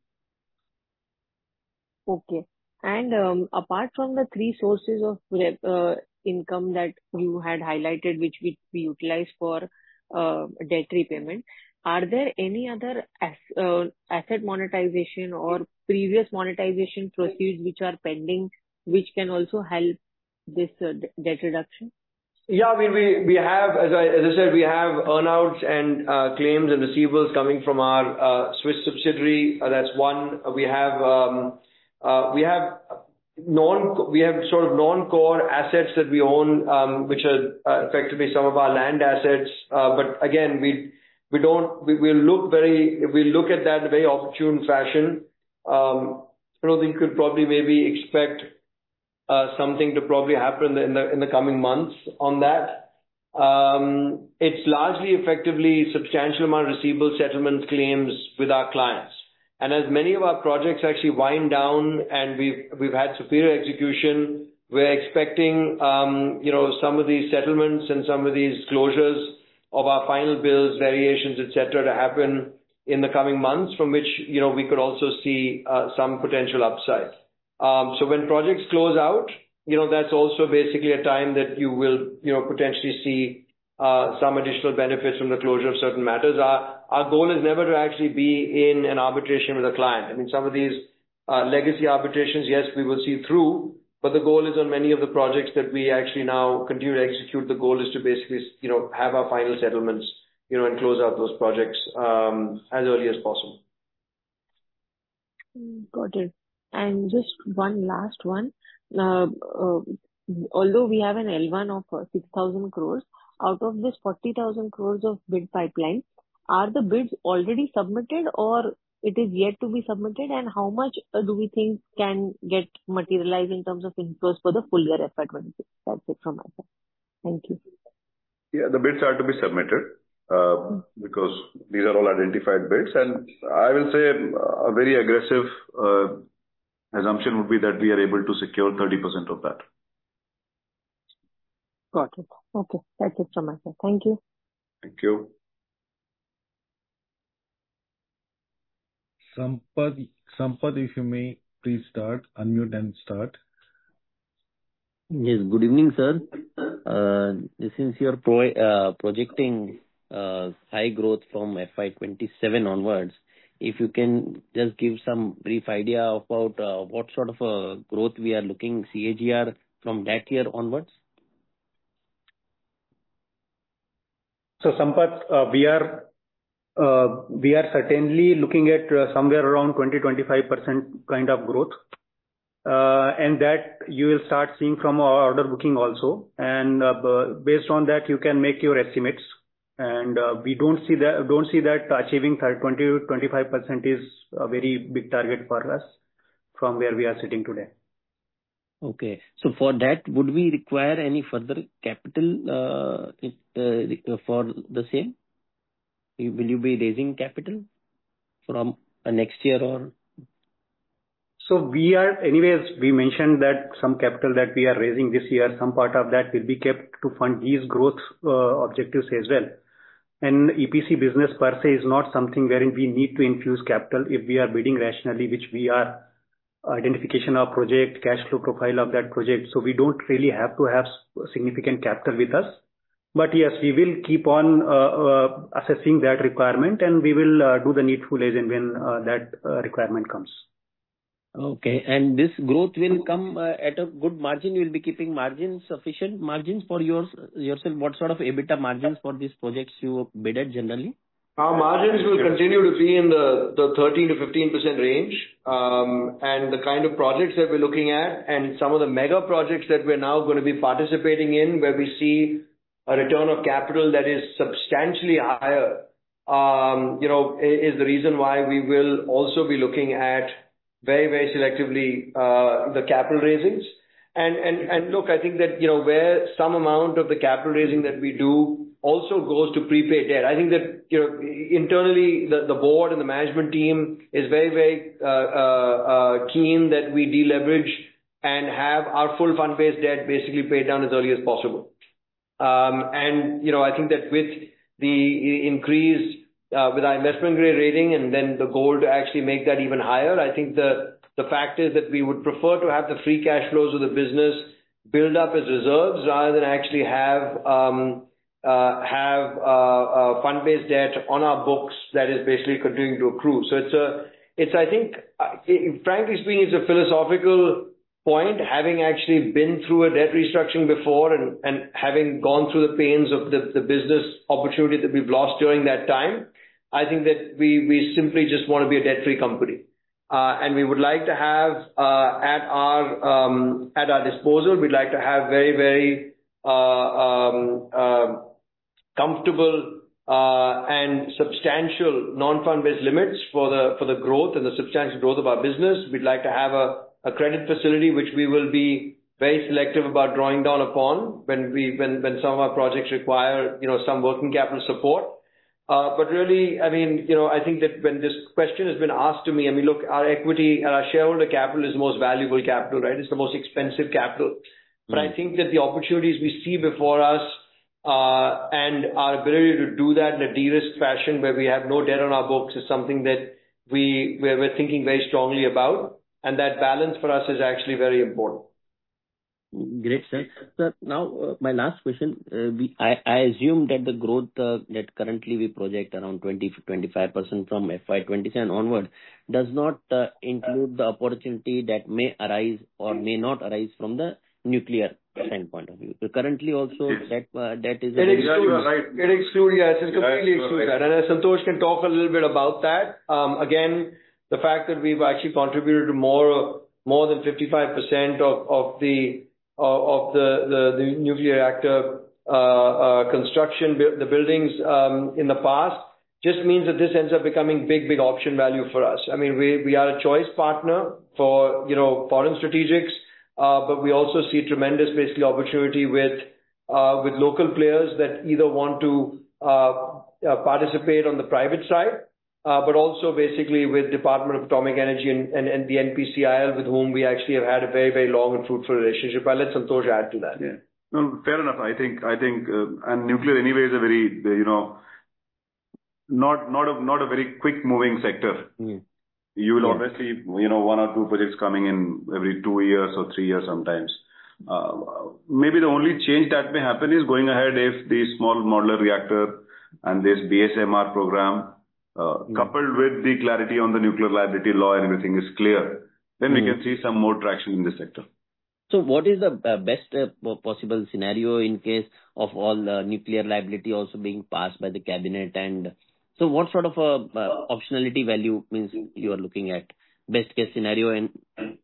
Okay. And um, apart from the three sources of rev- uh, income that you had highlighted, which we, we utilize for uh, debt repayment, are there any other as- uh, asset monetization or previous monetization proceeds which are pending, which can also help this uh, d- debt reduction? Yeah, I mean, we we have, as I as I said, we have earn-outs and uh, claims and receivables coming from our uh, Swiss subsidiary. Uh, That's one. We have um, uh, we have non we have sort of non-core assets that we own, um, which are uh, effectively some of our land assets. Uh, But again, we we don't we we look very we look at that in a very opportune fashion. Um, I don't think you could probably maybe expect Uh, something to probably happen in the in the coming months on that. Um, It's largely effectively substantial amount of receivable settlement claims with our clients. And as many of our projects actually wind down and we've we've had superior execution, we're expecting um, you know some of these settlements and some of these closures of our final bills, variations, et cetera, to happen in the coming months, from which you know we could also see uh, some potential upside. Um, so when projects close out, you know, that's also basically a time that you will, you know, potentially see uh, some additional benefits from the closure of certain matters. Our, our goal is never to actually be in an arbitration with a client. I mean, some of these uh, legacy arbitrations, yes, we will see through, but the goal is on many of the projects that we actually now continue to execute, the goal is to basically, you know, have our final settlements, you know, and close out those projects um, as early as possible. Got it. And just one last one. Uh, uh, although we have an L one of uh, six thousand crores, out of this forty thousand crores of bid pipeline, are the bids already submitted or it is yet to be submitted? And how much uh, do we think can get materialized in terms of inflows for the full year F Y twenty-six? That's it from my side. Thank you. Yeah, the bids are to be submitted uh, because these are all identified bids, and I will say uh, a very aggressive uh, assumption would be that we are able to secure thirty percent of that. Got it. Okay, that's it from my side. Thank you. Thank you. Sampad, Sampad, if you may please start, unmute and start. Yes, good evening, sir. Uh, since you are pro- uh, projecting uh, high growth from F Y twenty-seven onwards, if you can just give some brief idea about uh, what sort of a growth we are looking C A G R from that year onwards. So Sampath, uh, we are uh, we are certainly looking at uh, somewhere around twenty to twenty-five percent kind of growth. Uh, and that you will start seeing from our order booking also. And uh, based on that, you can make your estimates. And uh, we don't see that don't see that achieving twenty to twenty-five percent is a very big target for us from where we are sitting today. Okay. So for that, would we require any further capital uh, uh, for the same? Will you be raising capital from uh, next year or? So we are, anyways, we mentioned that some capital that we are raising this year, some part of that will be kept to fund these growth uh, objectives as well. And E P C business per se is not something wherein we need to infuse capital if we are bidding rationally, which we are, identification of project, cash flow profile of that project. So we don't really have to have significant capital with us. But yes, we will keep on uh, uh, assessing that requirement, and we will uh, do the needful as and when uh, that uh, requirement comes. Okay. And this growth will come uh, at a good margin. You will be keeping margins, sufficient margins for yours, yourself. What sort of EBITDA margins for these projects you bidded generally? Our margins will continue to be in the, the thirteen to fifteen percent range. Um, and the kind of projects that we're looking at and some of the mega projects that we're now going to be participating in, where we see a return of capital that is substantially higher, um, you know, is the reason why we will also be looking at very, very selectively uh the capital raisings. And and and look, I think that, you know, where some amount of the capital raising that we do also goes to prepaid debt. I think that, you know, internally, the the board and the management team is very, very uh uh uh keen that we deleverage and have our full fund-based debt basically paid down as early as possible. Um And, you know, I think that with the increase Uh, with our investment grade rating and then the goal to actually make that even higher, I think the the fact is that we would prefer to have the free cash flows of the business build up as reserves rather than actually have um, uh, have uh, uh, fund-based debt on our books that is basically continuing to accrue. So it's a it's I think uh, it, frankly speaking, it's a philosophical point, having actually been through a debt restructuring before and and having gone through the pains of the the business opportunity that we've lost during that time. I think that we we simply just want to be a debt-free company, uh, and we would like to have uh, at our um, at our disposal. We'd like to have very very uh, um, uh, comfortable uh, and substantial non-fund-based limits for the for the growth and the substantial growth of our business. We'd like to have a, a credit facility which we will be very selective about drawing down upon when we when when some of our projects require, you know, some working capital support. Uh, but really, I mean, you know, I think that when this question has been asked to me, I mean, look, our equity and our shareholder capital is the most valuable capital, right? It's the most expensive capital. But mm. I think that the opportunities we see before us uh, and our ability to do that in a de-risked fashion where we have no debt on our books is something that we, we're, we're thinking very strongly about. And that balance for us is actually very important. Great, sir. Sir, now, uh, my last question. Uh, we, I, I assume that the growth uh, that currently we project around twenty to twenty-five percent from F Y twenty-seven onward does not uh, include the opportunity that may arise or may not arise from the nuclear standpoint of view. So currently also that uh, that is... It excludes, right. It excludes, yes, it completely yes, excludes right. that. And uh, Santosh can talk a little bit about that. Um, again, the fact that we've actually contributed to more, more than fifty-five percent of, of the of the, the, the nuclear reactor uh, uh, construction, the buildings um, in the past, just means that this ends up becoming big, big option value for us. I mean, we, we are a choice partner for, you know, foreign strategics, uh, but we also see tremendous basically opportunity with, uh, with local players that either want to uh, uh, participate on the private side, Uh, but also basically with Department of Atomic Energy and, and, and the N P C I L, with whom we actually have had a very, very long and fruitful relationship. I'll let Santosh add to that. Yeah. No, fair enough. I think, I think, uh, and nuclear anyway is a very, you know, not, not a, not a very quick moving sector. Mm. You will yeah. obviously, you know, one or two projects coming in every two years or three years sometimes. Uh, maybe the only change that may happen is going ahead if the small modular reactor and this B S M R program uh, mm. coupled with the clarity on the nuclear liability law and everything is clear, then mm. we can see some more traction in this sector. So what is the uh, best uh, possible scenario in case of all uh, nuclear liability also being passed by the cabinet? And so what sort of a uh, optionality value means you are looking at? Best case scenario and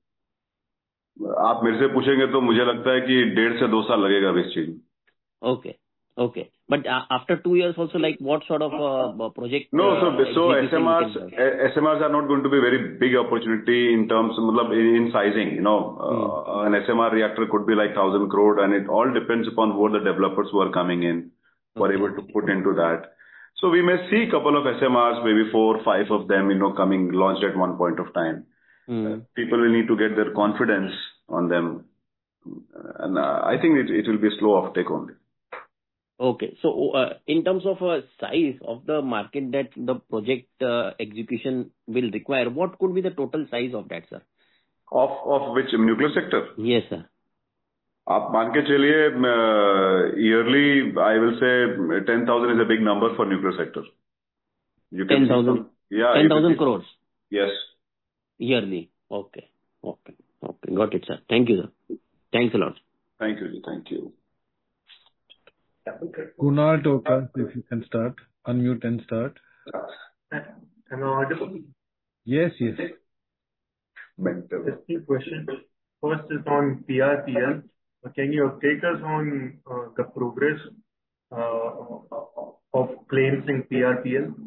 आप मेरे से पूछेंगे तो मुझे लगता है कि डेढ़ से दो साल लगेगा इस चीज में. Okay, okay. But uh, after two years also, like what sort of uh, project? No, uh, so so S M Rs S M Rs are not going to be very big opportunity in terms, मतलब in, in sizing. You know, uh, hmm. an S M R reactor could be like thousand crore, and it all depends upon who are the developers who are coming in, who are okay. able to put into that. So we may see a couple of S M Rs, maybe four, five of them, you know, coming launched at one point of time. Mm. Uh, people will need to get their confidence on them, and uh, I think it, it will be a slow offtake only. Okay, so uh, in terms of uh, size of the market that the project uh, execution will require, what could be the total size of that, sir? Of of which nuclear sector? Yes, sir. आप मान के चलिए yearly, I will say ten thousand is a big number for nuclear sector. You can ten thousand. Yeah. Ten thousand crores. Yes. Yearly. Okay. Okay. Okay. Got it, sir. Thank you, sir. Thanks a lot. Thank you. Thank you. Kunal Toka, if you can start, unmute and start. Am I audible? Yes, yes. Just two questions. First is on P R P L. Can you update us on uh, the progress uh, of claims in P R P L?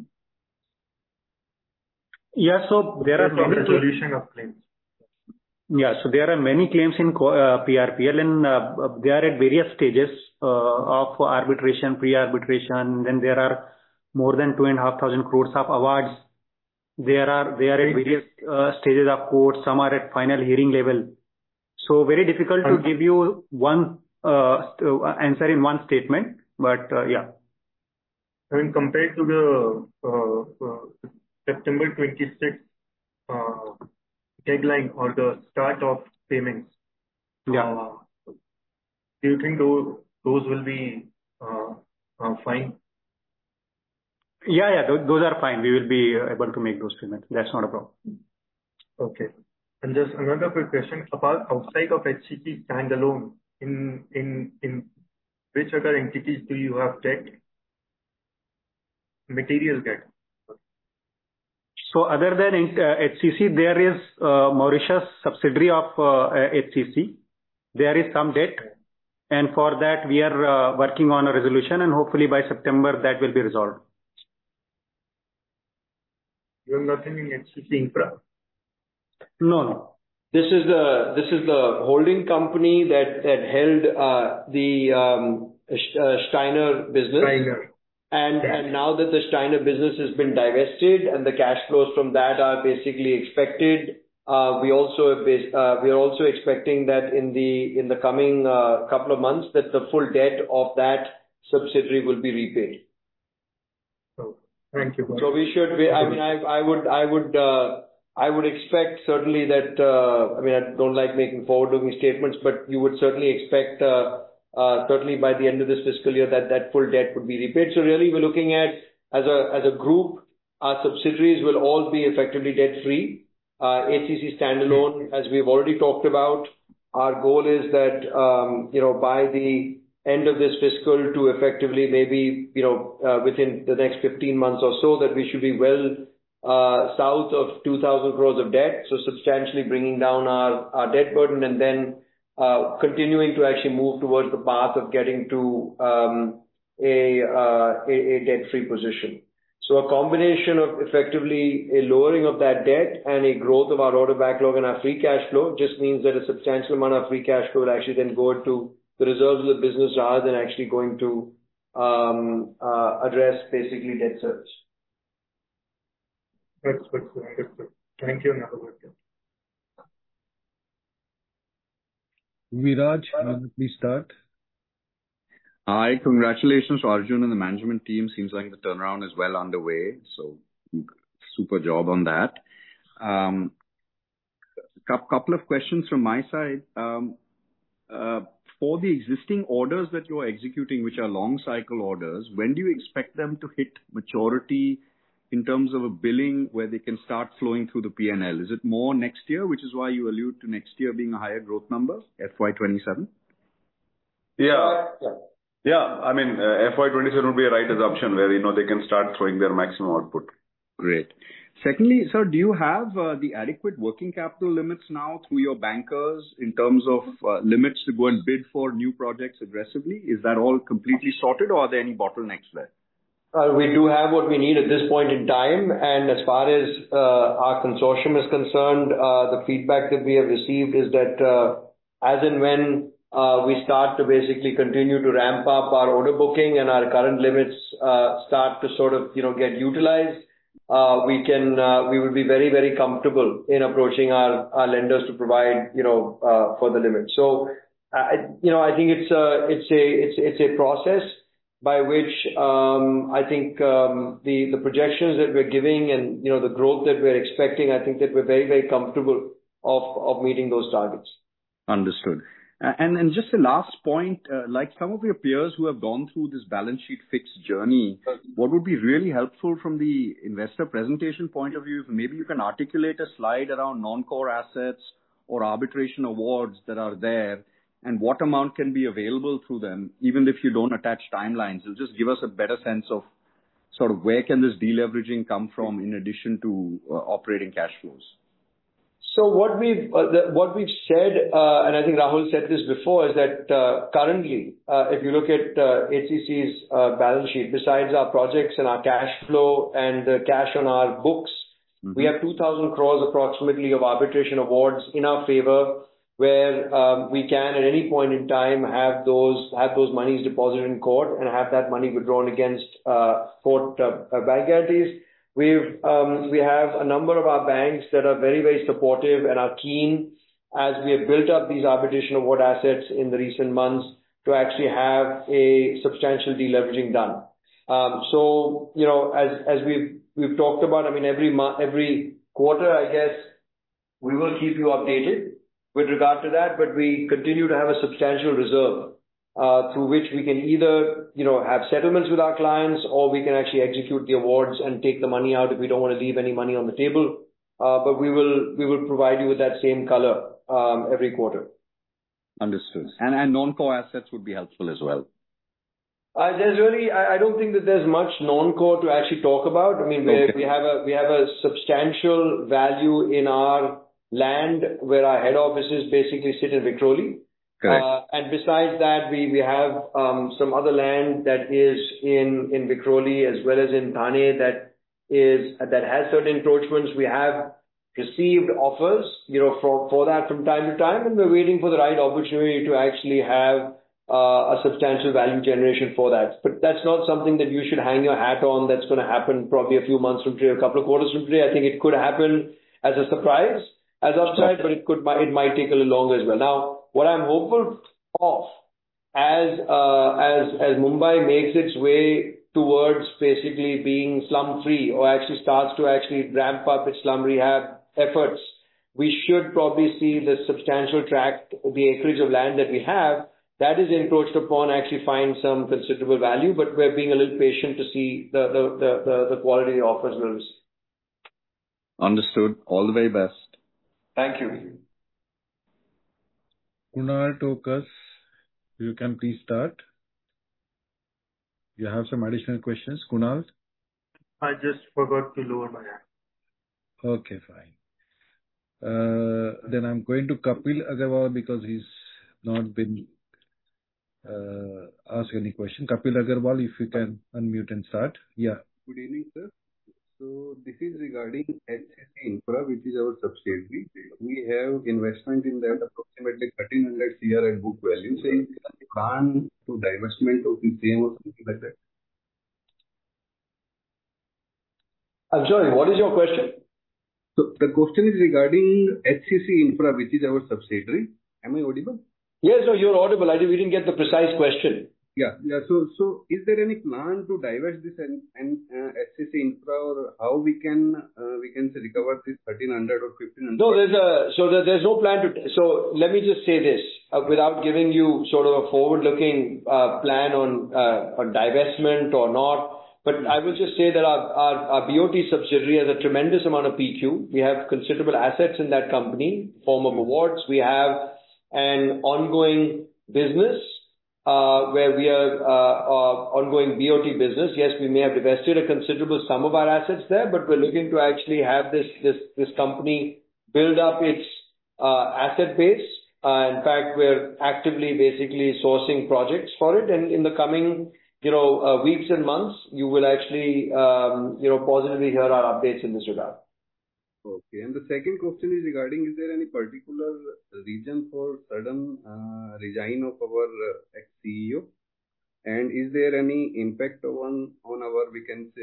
Yeah, so there are many resolution of claims. Yeah, so there are many claims in uh, P R P L, and uh, they are at various stages uh, of arbitration, pre-arbitration. Then there are more than two and a half thousand crores of awards. There are they are at various uh, stages of court. Some are at final hearing level. So very difficult to give you one uh, answer in one statement. But uh, yeah. I mean, compared to the uh, uh, September twenty-sixth uh, deadline or the start of payments, yeah. Uh, do you think those, those will be uh, uh, fine? Yeah, yeah, those, those are fine. We will be able to make those payments. That's not a problem. Okay. And just another quick question. Apart outside of H C C standalone, in in in which other entities do you have debt? Material debt. So other than uh, H C C, there is uh, Mauritius subsidiary of uh, H C C. There is some debt, and for that we are uh, working on a resolution, and hopefully by September that will be resolved. You have nothing in H C C Infra? No, no. This is the this is the holding company that that held uh, the um, uh, Steiner business. Steiner. And and now that the Steiner business has been divested and the cash flows from that are basically expected, uh, we also uh, we are also expecting that in the in the coming uh, couple of months that the full debt of that subsidiary will be repaid. Oh, thank you. So we should be. I mean, I I would I would uh, I would expect certainly that. Uh, I mean, I don't like making forward-looking statements, but you would certainly expect. Uh, Uh, certainly by the end of this fiscal year that that full debt would be repaid. So really we're looking at as a as a group, our subsidiaries will all be effectively debt free. Uh, H C C standalone, as we've already talked about, our goal is that um, you know by the end of this fiscal to effectively maybe you know uh, within the next fifteen months or so that we should be well uh, south of two thousand crores of debt, so substantially bringing down our our debt burden, and then Uh, continuing to actually move towards the path of getting to um, a, uh, a, a debt-free position. So a combination of effectively a lowering of that debt and a growth of our order backlog and our free cash flow just means that a substantial amount of free cash flow will actually then go to the reserves of the business rather than actually going to um, uh, address basically debt service. That's good. Thank you. Have a good day. Viraj, will you please start? Hi, congratulations to Arjun and the management team. Seems like the turnaround is well underway, so super job on that. Um, couple of questions from my side. Um, uh, for the existing orders that you are executing, which are long cycle orders, when do you expect them to hit maturity in terms of a billing where they can start flowing through the P and L? Is it more next year, which is why you allude to next year being a higher growth number, F Y twenty-seven? Yeah. Yeah. I mean, uh, F Y twenty-seven would be a right assumption where, you know, they can start throwing their maximum output. Great. Secondly, sir, do you have uh, the adequate working capital limits now through your bankers in terms of uh, limits to go and bid for new projects aggressively? Is that all completely sorted, or are there any bottlenecks there? Uh, we do have what we need at this point in time, and as far as uh, our consortium is concerned, uh, the feedback that we have received is that uh, as and when uh, we start to basically continue to ramp up our order booking and our current limits uh, start to sort of, you know, get utilized, Uh, we can, uh, we would be very, very comfortable in approaching our, our lenders to provide, you know, uh, further limits. So, uh, you know, I think it's a, it's a, it's, it's a process by which, um, I think, um, the, the projections that we're giving and, you know, the growth that we're expecting, I think that we're very, very comfortable of, of meeting those targets. Understood. Uh, And and just the last point, uh, like some of your peers who have gone through this balance sheet fix journey, what would be really helpful from the investor presentation point of view, if maybe you can articulate a slide around non-core assets or arbitration awards that are there, and what amount can be available through them, even if you don't attach timelines. It'll just give us a better sense of sort of where can this deleveraging come from in addition to uh, operating cash flows. So what we've uh, the, what we've said, uh, and I think Rahul said this before, is that uh, currently, uh, if you look at uh, H C C's uh, balance sheet, besides our projects and our cash flow and the cash on our books, mm-hmm. we have two thousand crores approximately of arbitration awards in our favor, where um, we can at any point in time have those have those monies deposited in court and have that money withdrawn against uh, court uh, uh, bank guarantees. We've, um, we have a number of our banks that are very, very supportive and are keen, as we have built up these arbitration award assets in the recent months, to actually have a substantial deleveraging done. Um, so, you know, as, as we've, we've talked about, I mean, every month, every quarter, I guess, we will keep you updated with regard to that, but we continue to have a substantial reserve, Uh, through which we can either, you know, have settlements with our clients, or we can actually execute the awards and take the money out if we don't want to leave any money on the table. Uh, but we will, we will provide you with that same color, um, every quarter. Understood. And, and non-core assets would be helpful as well. Uh, there's really, I, I don't think that there's much non-core to actually talk about. I mean, we Okay. we have a, we have a substantial value in our land where our head offices basically sit in Vikhroli. Uh, and besides that, we, we have um, some other land that is in, in Vikhroli as well as in Thane that is, that has certain encroachments. We have received offers, you know, for, for that from time to time, and we're waiting for the right opportunity to actually have uh, a substantial value generation for that. But that's not something that you should hang your hat on. That's going to happen probably a few months from today, a couple of quarters from today. I think it could happen as a surprise, as upside, but it could, it might take a little longer as well. Now, what I'm hopeful of, as uh, as as Mumbai makes its way towards basically being slum-free, or actually starts to actually ramp up its slum rehab efforts, we should probably see the substantial tract, the acreage of land that we have, that is encroached upon, actually find some considerable value, but we're being a little patient to see the the the the, the quality of the offers we'll receive. Understood. All the very best. Thank you. Kunal Tokas, you can please start. You have some additional questions, Kunal? I just forgot to lower my hand. Okay, fine. Uh, then I'm going to Kapil Agarwal because he's not been uh, asked any question. Kapil Agarwal, if you can unmute and start. Yeah. Good evening, sir. So this is regarding H C C Infra, which is our subsidiary. We have investment in that approximately thirteen hundred crore at book value. So is there a plan to divestment of the same or something like that? I'm sorry, what is your question? So the question is regarding H C C Infra, which is our subsidiary. Am I audible? Yes, no, you're audible. I didn't, we didn't get the precise question. Yeah, yeah. So, so is there any plan to divest this and, and uh, H C C Infra, or how we can uh, we can say recover this thirteen hundred or fifteen hundred? No, there's a so there, there's no plan to. So let me just say this uh, without giving you sort of a forward-looking uh, plan on uh, on divestment or not. But I will just say that our, our, our B O T subsidiary has a tremendous amount of P Q. We have considerable assets in that company, form of awards. We have an ongoing business, uh, where we are, uh, uh, ongoing B O T business. Yes, we may have divested a considerable sum of our assets there, but we're looking to actually have this, this, this company build up its, uh, asset base. Uh, in fact, we're actively basically sourcing projects for it. And in the coming, you know, uh, weeks and months, you will actually, um, you know, positively hear our updates in this regard. Okay. And the second question is regarding, is there any particular reason for sudden uh, resign of our uh, ex-C E O? And is there any impact on, on our, we can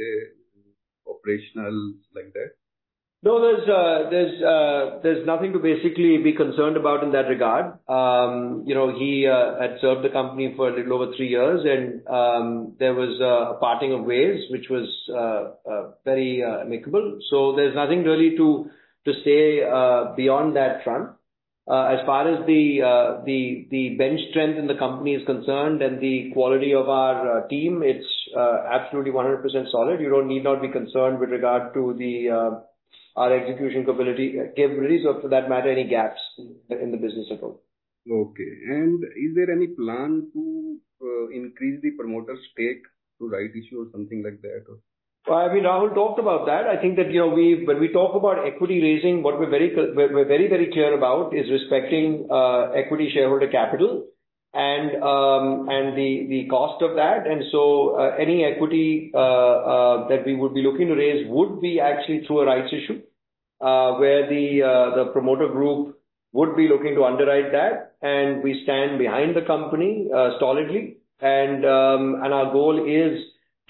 say, operational like that? No, there's uh, there's uh, there's nothing to basically be concerned about in that regard. Um, you know, he uh, had served the company for a little over three years, and um, there was uh, a parting of ways, which was uh, uh, very uh, amicable. So there's nothing really to to say uh, beyond that front. Uh, as far as the uh, the the bench strength in the company is concerned, and the quality of our uh, team, it's uh, absolutely one hundred percent solid. You don't need not be concerned with regard to the uh, our execution capability, capabilities, or for that matter, any gaps in the business at all. Okay. And is there any plan to uh, increase the promoter stake to right issue or something like that? Or? Well, I mean, Rahul talked about that. I think that, you know, we, when we talk about equity raising, what we're very, we're very, very clear about is respecting uh, equity shareholder capital and um, and the the cost of that. And so, uh, any equity uh, uh, that we would be looking to raise would be actually through a rights issue, uh, where the uh, the promoter group would be looking to underwrite that, and we stand behind the company uh, solidly. And um, and our goal is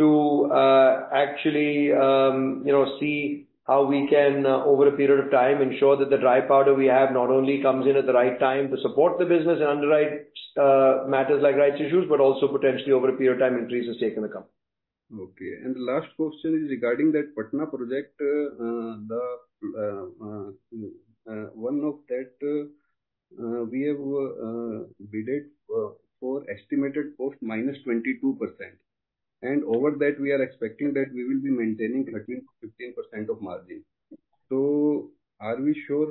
to uh, actually um, you know see how we can, uh, over a period of time, ensure that the dry powder we have not only comes in at the right time to support the business and underwrite uh, matters like rights issues, but also potentially over a period of time increase the stake in the company. Okay. And the last question is regarding that Patna project. Uh, the uh, uh, uh, one of that uh, uh, we have uh, bidded uh, for estimated cost minus twenty-two percent. And over that, we are expecting that we will be maintaining thirteen to fifteen percent of margin. So, are we sure?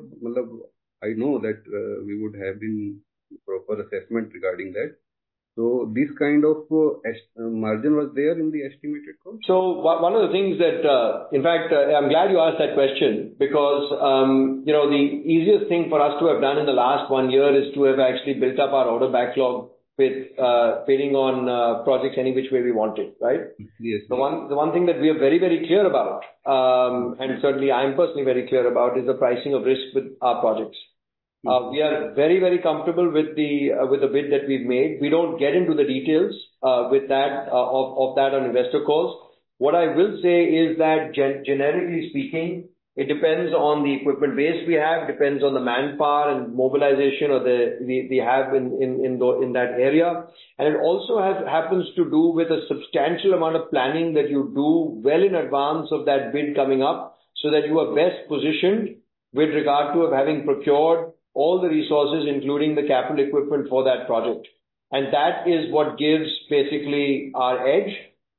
I know that uh, we would have been proper assessment regarding that. So, this kind of uh, margin was there in the estimated cost? So, one of the things that, uh, in fact, uh, I'm glad you asked that question, because, um, you know, the easiest thing for us to have done in the last one year is to have actually built up our order backlog with uh, bidding on uh, projects any which way we wanted, right? Yes. The one, the one thing that we are very, very clear about, um, and certainly I'm personally very clear about, is the pricing of risk with our projects. Uh, we are very, very comfortable with the uh, with the bid that we've made. We don't get into the details uh, with that uh, of of that on investor calls. What I will say is that gen- generically speaking, it depends on the equipment base we have, depends on the manpower and mobilization or the we, we have in in in, the, in that area, and it also has happens to do with a substantial amount of planning that you do well in advance of that bid coming up, so that you are best positioned with regard to of having procured all the resources, including the capital equipment for that project, and that is what gives basically our edge.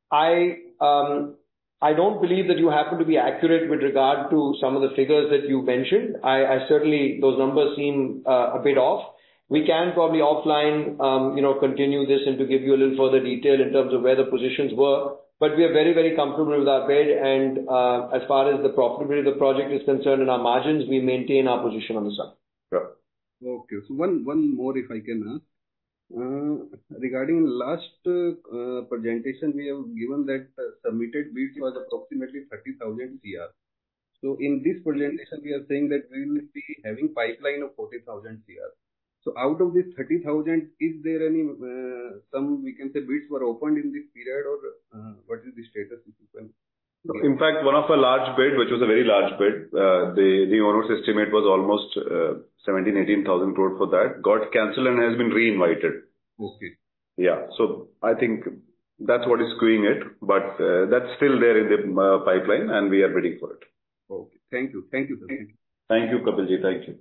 I um. I don't believe that you happen to be accurate with regard to some of the figures that you mentioned. I, I certainly, those numbers seem uh, a bit off. We can probably offline, um, you know, continue this and to give you a little further detail in terms of where the positions were. But we are very, very comfortable with our bid. And uh, as far as the profitability of the project is concerned and our margins, we maintain our position on the sun. Yeah. Okay. So one, one more, if I can ask. Uh, regarding last uh, presentation, we have given that uh, submitted bids was approximately thirty thousand C R. So in this presentation, we are saying that we will be having pipeline of forty thousand C R. So out of this thirty thousand, is there any, uh, some we can say bids were opened in this period, or uh, what is the status? If you can In fact, one of a large bid, which was a very large bid, uh, the, the owner's estimate was almost uh, seventeen, eighteen thousand crore for that, got cancelled and has been re-invited. Okay. Yeah. So I think that's what is skewing it, but uh, that's still there in the uh, pipeline and we are waiting for it. Okay. Thank you. Thank you, sir. Thank you. Thank you, Kapilji. Thank you.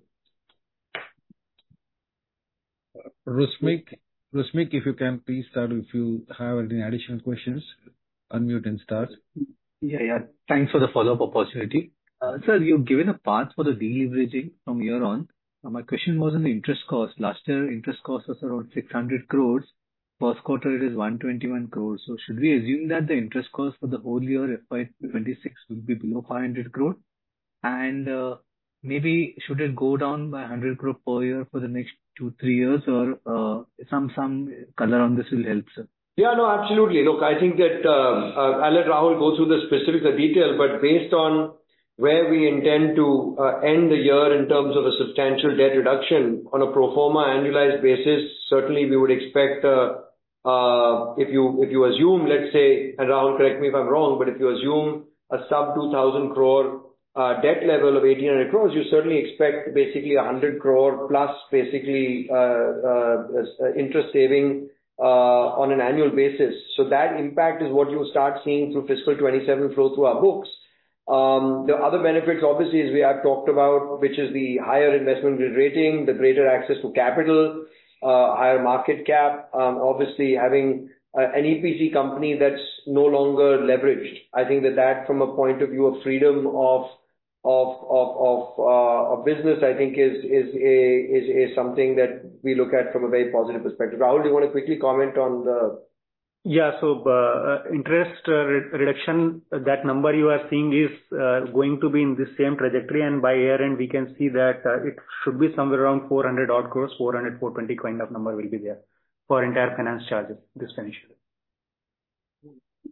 Rusmik, Rusmik, if you can please start if you have any additional questions. unmute and start. Yeah, yeah. Thanks for the follow-up opportunity. Uh, Sir, you've given a path for the deleveraging from here on. Uh, My question was on the interest cost. Last year, interest cost was around six hundred crores. First quarter, it is one hundred twenty-one crores. So should we assume that the interest cost for the whole year, F Y twenty-six, will be below five hundred crore? And uh, maybe should it go down by one hundred crore per year for the next two, three years, or uh, some some color on this will help, sir? Yeah, no, absolutely. Look, I think that um, uh, I'll let Rahul go through the specifics of detail, but based on where we intend to uh, end the year in terms of a substantial debt reduction on a pro forma annualized basis, certainly we would expect, uh, uh, if you if you assume, let's say, and Rahul, correct me if I'm wrong, but if you assume a sub two thousand crore uh, debt level of eighteen hundred crores, you certainly expect basically one hundred crore plus basically uh, uh, interest saving Uh, on an annual basis. So that impact is what you start seeing through fiscal twenty-seven flow through our books. Um, the other benefits, obviously, as we have talked about, which is the higher investment grade rating, the greater access to capital, uh, higher market cap, um, obviously having uh, an E P C company that's no longer leveraged. I think that that from a point of view of freedom of of of of uh, of business, I think is is a is is something that we look at from a very positive perspective. Rahul, do you want to quickly comment on the? Yeah. So, uh, interest uh, re- reduction, uh, that number you are seeing is uh, going to be in the same trajectory, and by year end, we can see that uh, it should be somewhere around four hundred odd crores, four hundred, four twenty kind of number will be there for entire finance charges this financial year.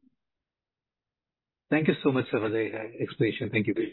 Thank you so much, sir, for the uh, explanation. Thank you.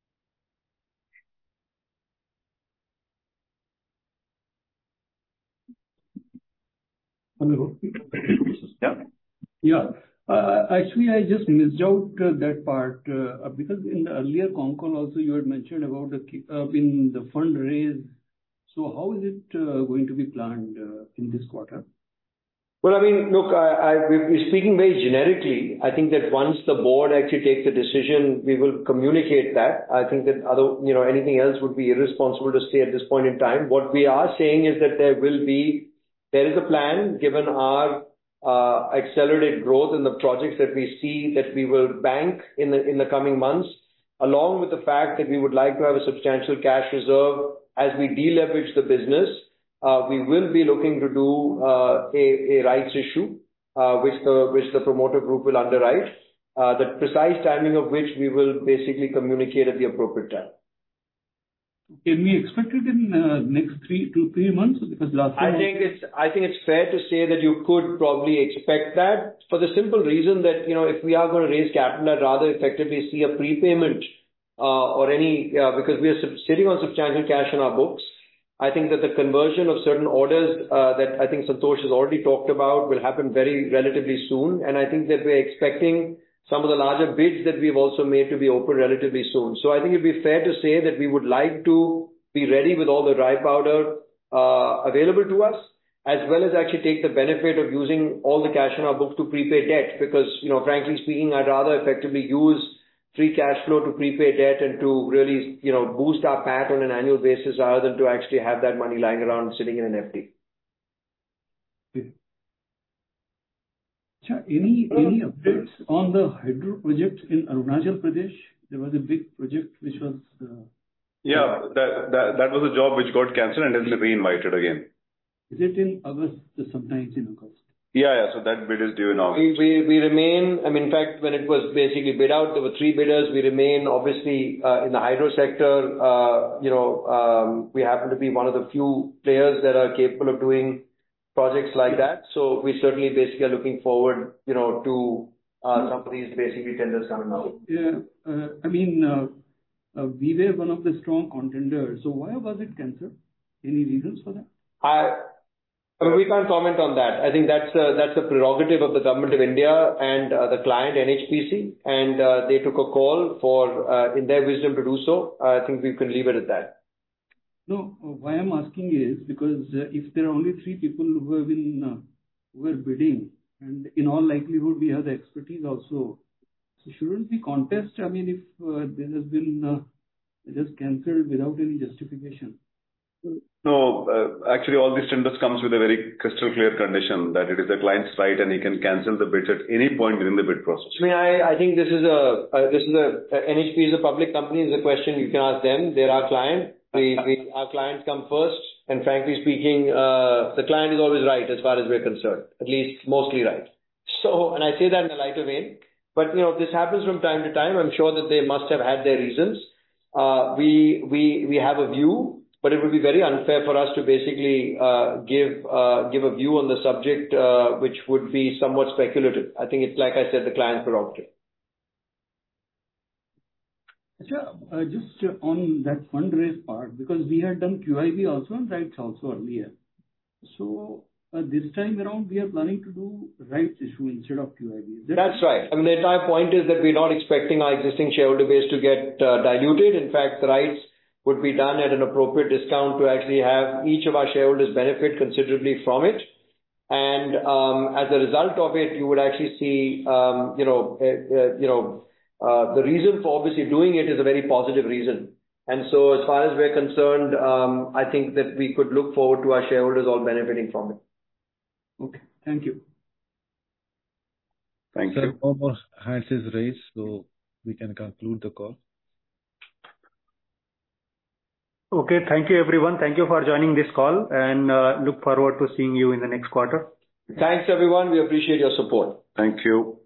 Hello. Yeah. Yeah. Uh, Actually, I just missed out uh, that part uh, because in the earlier con call also you had mentioned about the ki- uh, in the fund raise. So how is it uh, going to be planned uh, in this quarter? Well, I mean, look, I, I, we're speaking very generically. I think that once the board actually takes a decision, we will communicate that. I think that other, you know, anything else would be irresponsible to say at this point in time. What we are saying is that there will be, there is a plan given our uh, accelerated growth in the projects that we see that we will bank in the in the coming months, along with the fact that we would like to have a substantial cash reserve as we deleverage the business. Uh, we will be looking to do uh, a, a rights issue, uh, which the which the promoter group will underwrite. Uh, the precise timing of which we will basically communicate at the appropriate time. Can we expect it in uh, next three to three months? Because last time I think it's I think it's fair to say that you could probably expect that for the simple reason that, you know, if we are going to raise capital, I'd rather effectively see a prepayment uh, or any uh, because we are sub- sitting on substantial cash in our books. I think that the conversion of certain orders uh, that I think Santosh has already talked about will happen very relatively soon, and I think that we're expecting some of the larger bids that we've also made to be open relatively soon. So I think it'd be fair to say that we would like to be ready with all the dry powder uh, available to us, as well as actually take the benefit of using all the cash in our books to prepay debt. Because, you know, frankly speaking, I'd rather effectively use free cash flow to prepay debt and to really, you know, boost our P A T on an annual basis rather than to actually have that money lying around sitting in an F D. Any any updates on the hydro project in Arunachal Pradesh? There was a big project which was. Uh, yeah, that, that that was a job which got cancelled and has been re-invited again. Is it in August? Sometimes in August. Yeah, yeah. So that bid is due in August. We, we we remain. I mean, in fact, when it was basically bid out, there were three bidders. We remain obviously uh, in the hydro sector. Uh, you know, um, we happen to be one of the few players that are capable of doing projects like that. So we certainly basically are looking forward, you know, to uh, some of these basically tenders coming out. Yeah, uh, I mean, uh, uh, we were one of the strong contenders. So why was it cancelled? Any reasons for that? I, I mean, we can't comment on that. I think that's a, that's a prerogative of the government of India and uh, the client N H P C, and uh, they took a call for, uh, in their wisdom, to do so. I think we can leave it at that. No, why I'm asking is because uh, if there are only three people who have been uh, who are bidding, and in all likelihood we have the expertise also, so shouldn't we contest? I mean, if uh, there has been uh, just cancelled without any justification. No, uh, actually all these tenders comes with a very crystal clear condition that it is the client's right and he can cancel the bids at any point during the bid process. I mean, I, I think this is a, uh, this is a, N H P is a public company, is a question you can ask them. They're our client. We, we, our clients come first, and frankly speaking, uh, the client is always right as far as we're concerned, at least mostly right. So, and I say that in a lighter vein, but you know, this happens from time to time. I'm sure that they must have had their reasons. Uh, we, we, we have a view, but it would be very unfair for us to basically, uh, give, uh, give a view on the subject, uh, which would be somewhat speculative. I think it's, like I said, the client's prerogative. Uh, just uh, on that fundraise part, because we had done Q I B also and rights also earlier. So uh, this time around, we are planning to do rights issue instead of Q I B. That That's right. I mean, the entire point is that we're not expecting our existing shareholder base to get uh, diluted. In fact, the rights would be done at an appropriate discount to actually have each of our shareholders benefit considerably from it. And um, as a result of it, you would actually see, um, you know, uh, uh, you know, Uh, the reason for obviously doing it is a very positive reason. And so as far as we're concerned, um, I think that we could look forward to our shareholders all benefiting from it. Okay. Thank you. Thank Sir, you. no more hands is raised, so we can conclude the call. Okay. Thank you, everyone. Thank you for joining this call, and uh, look forward to seeing you in the next quarter. Thanks, everyone. We appreciate your support. Thank you.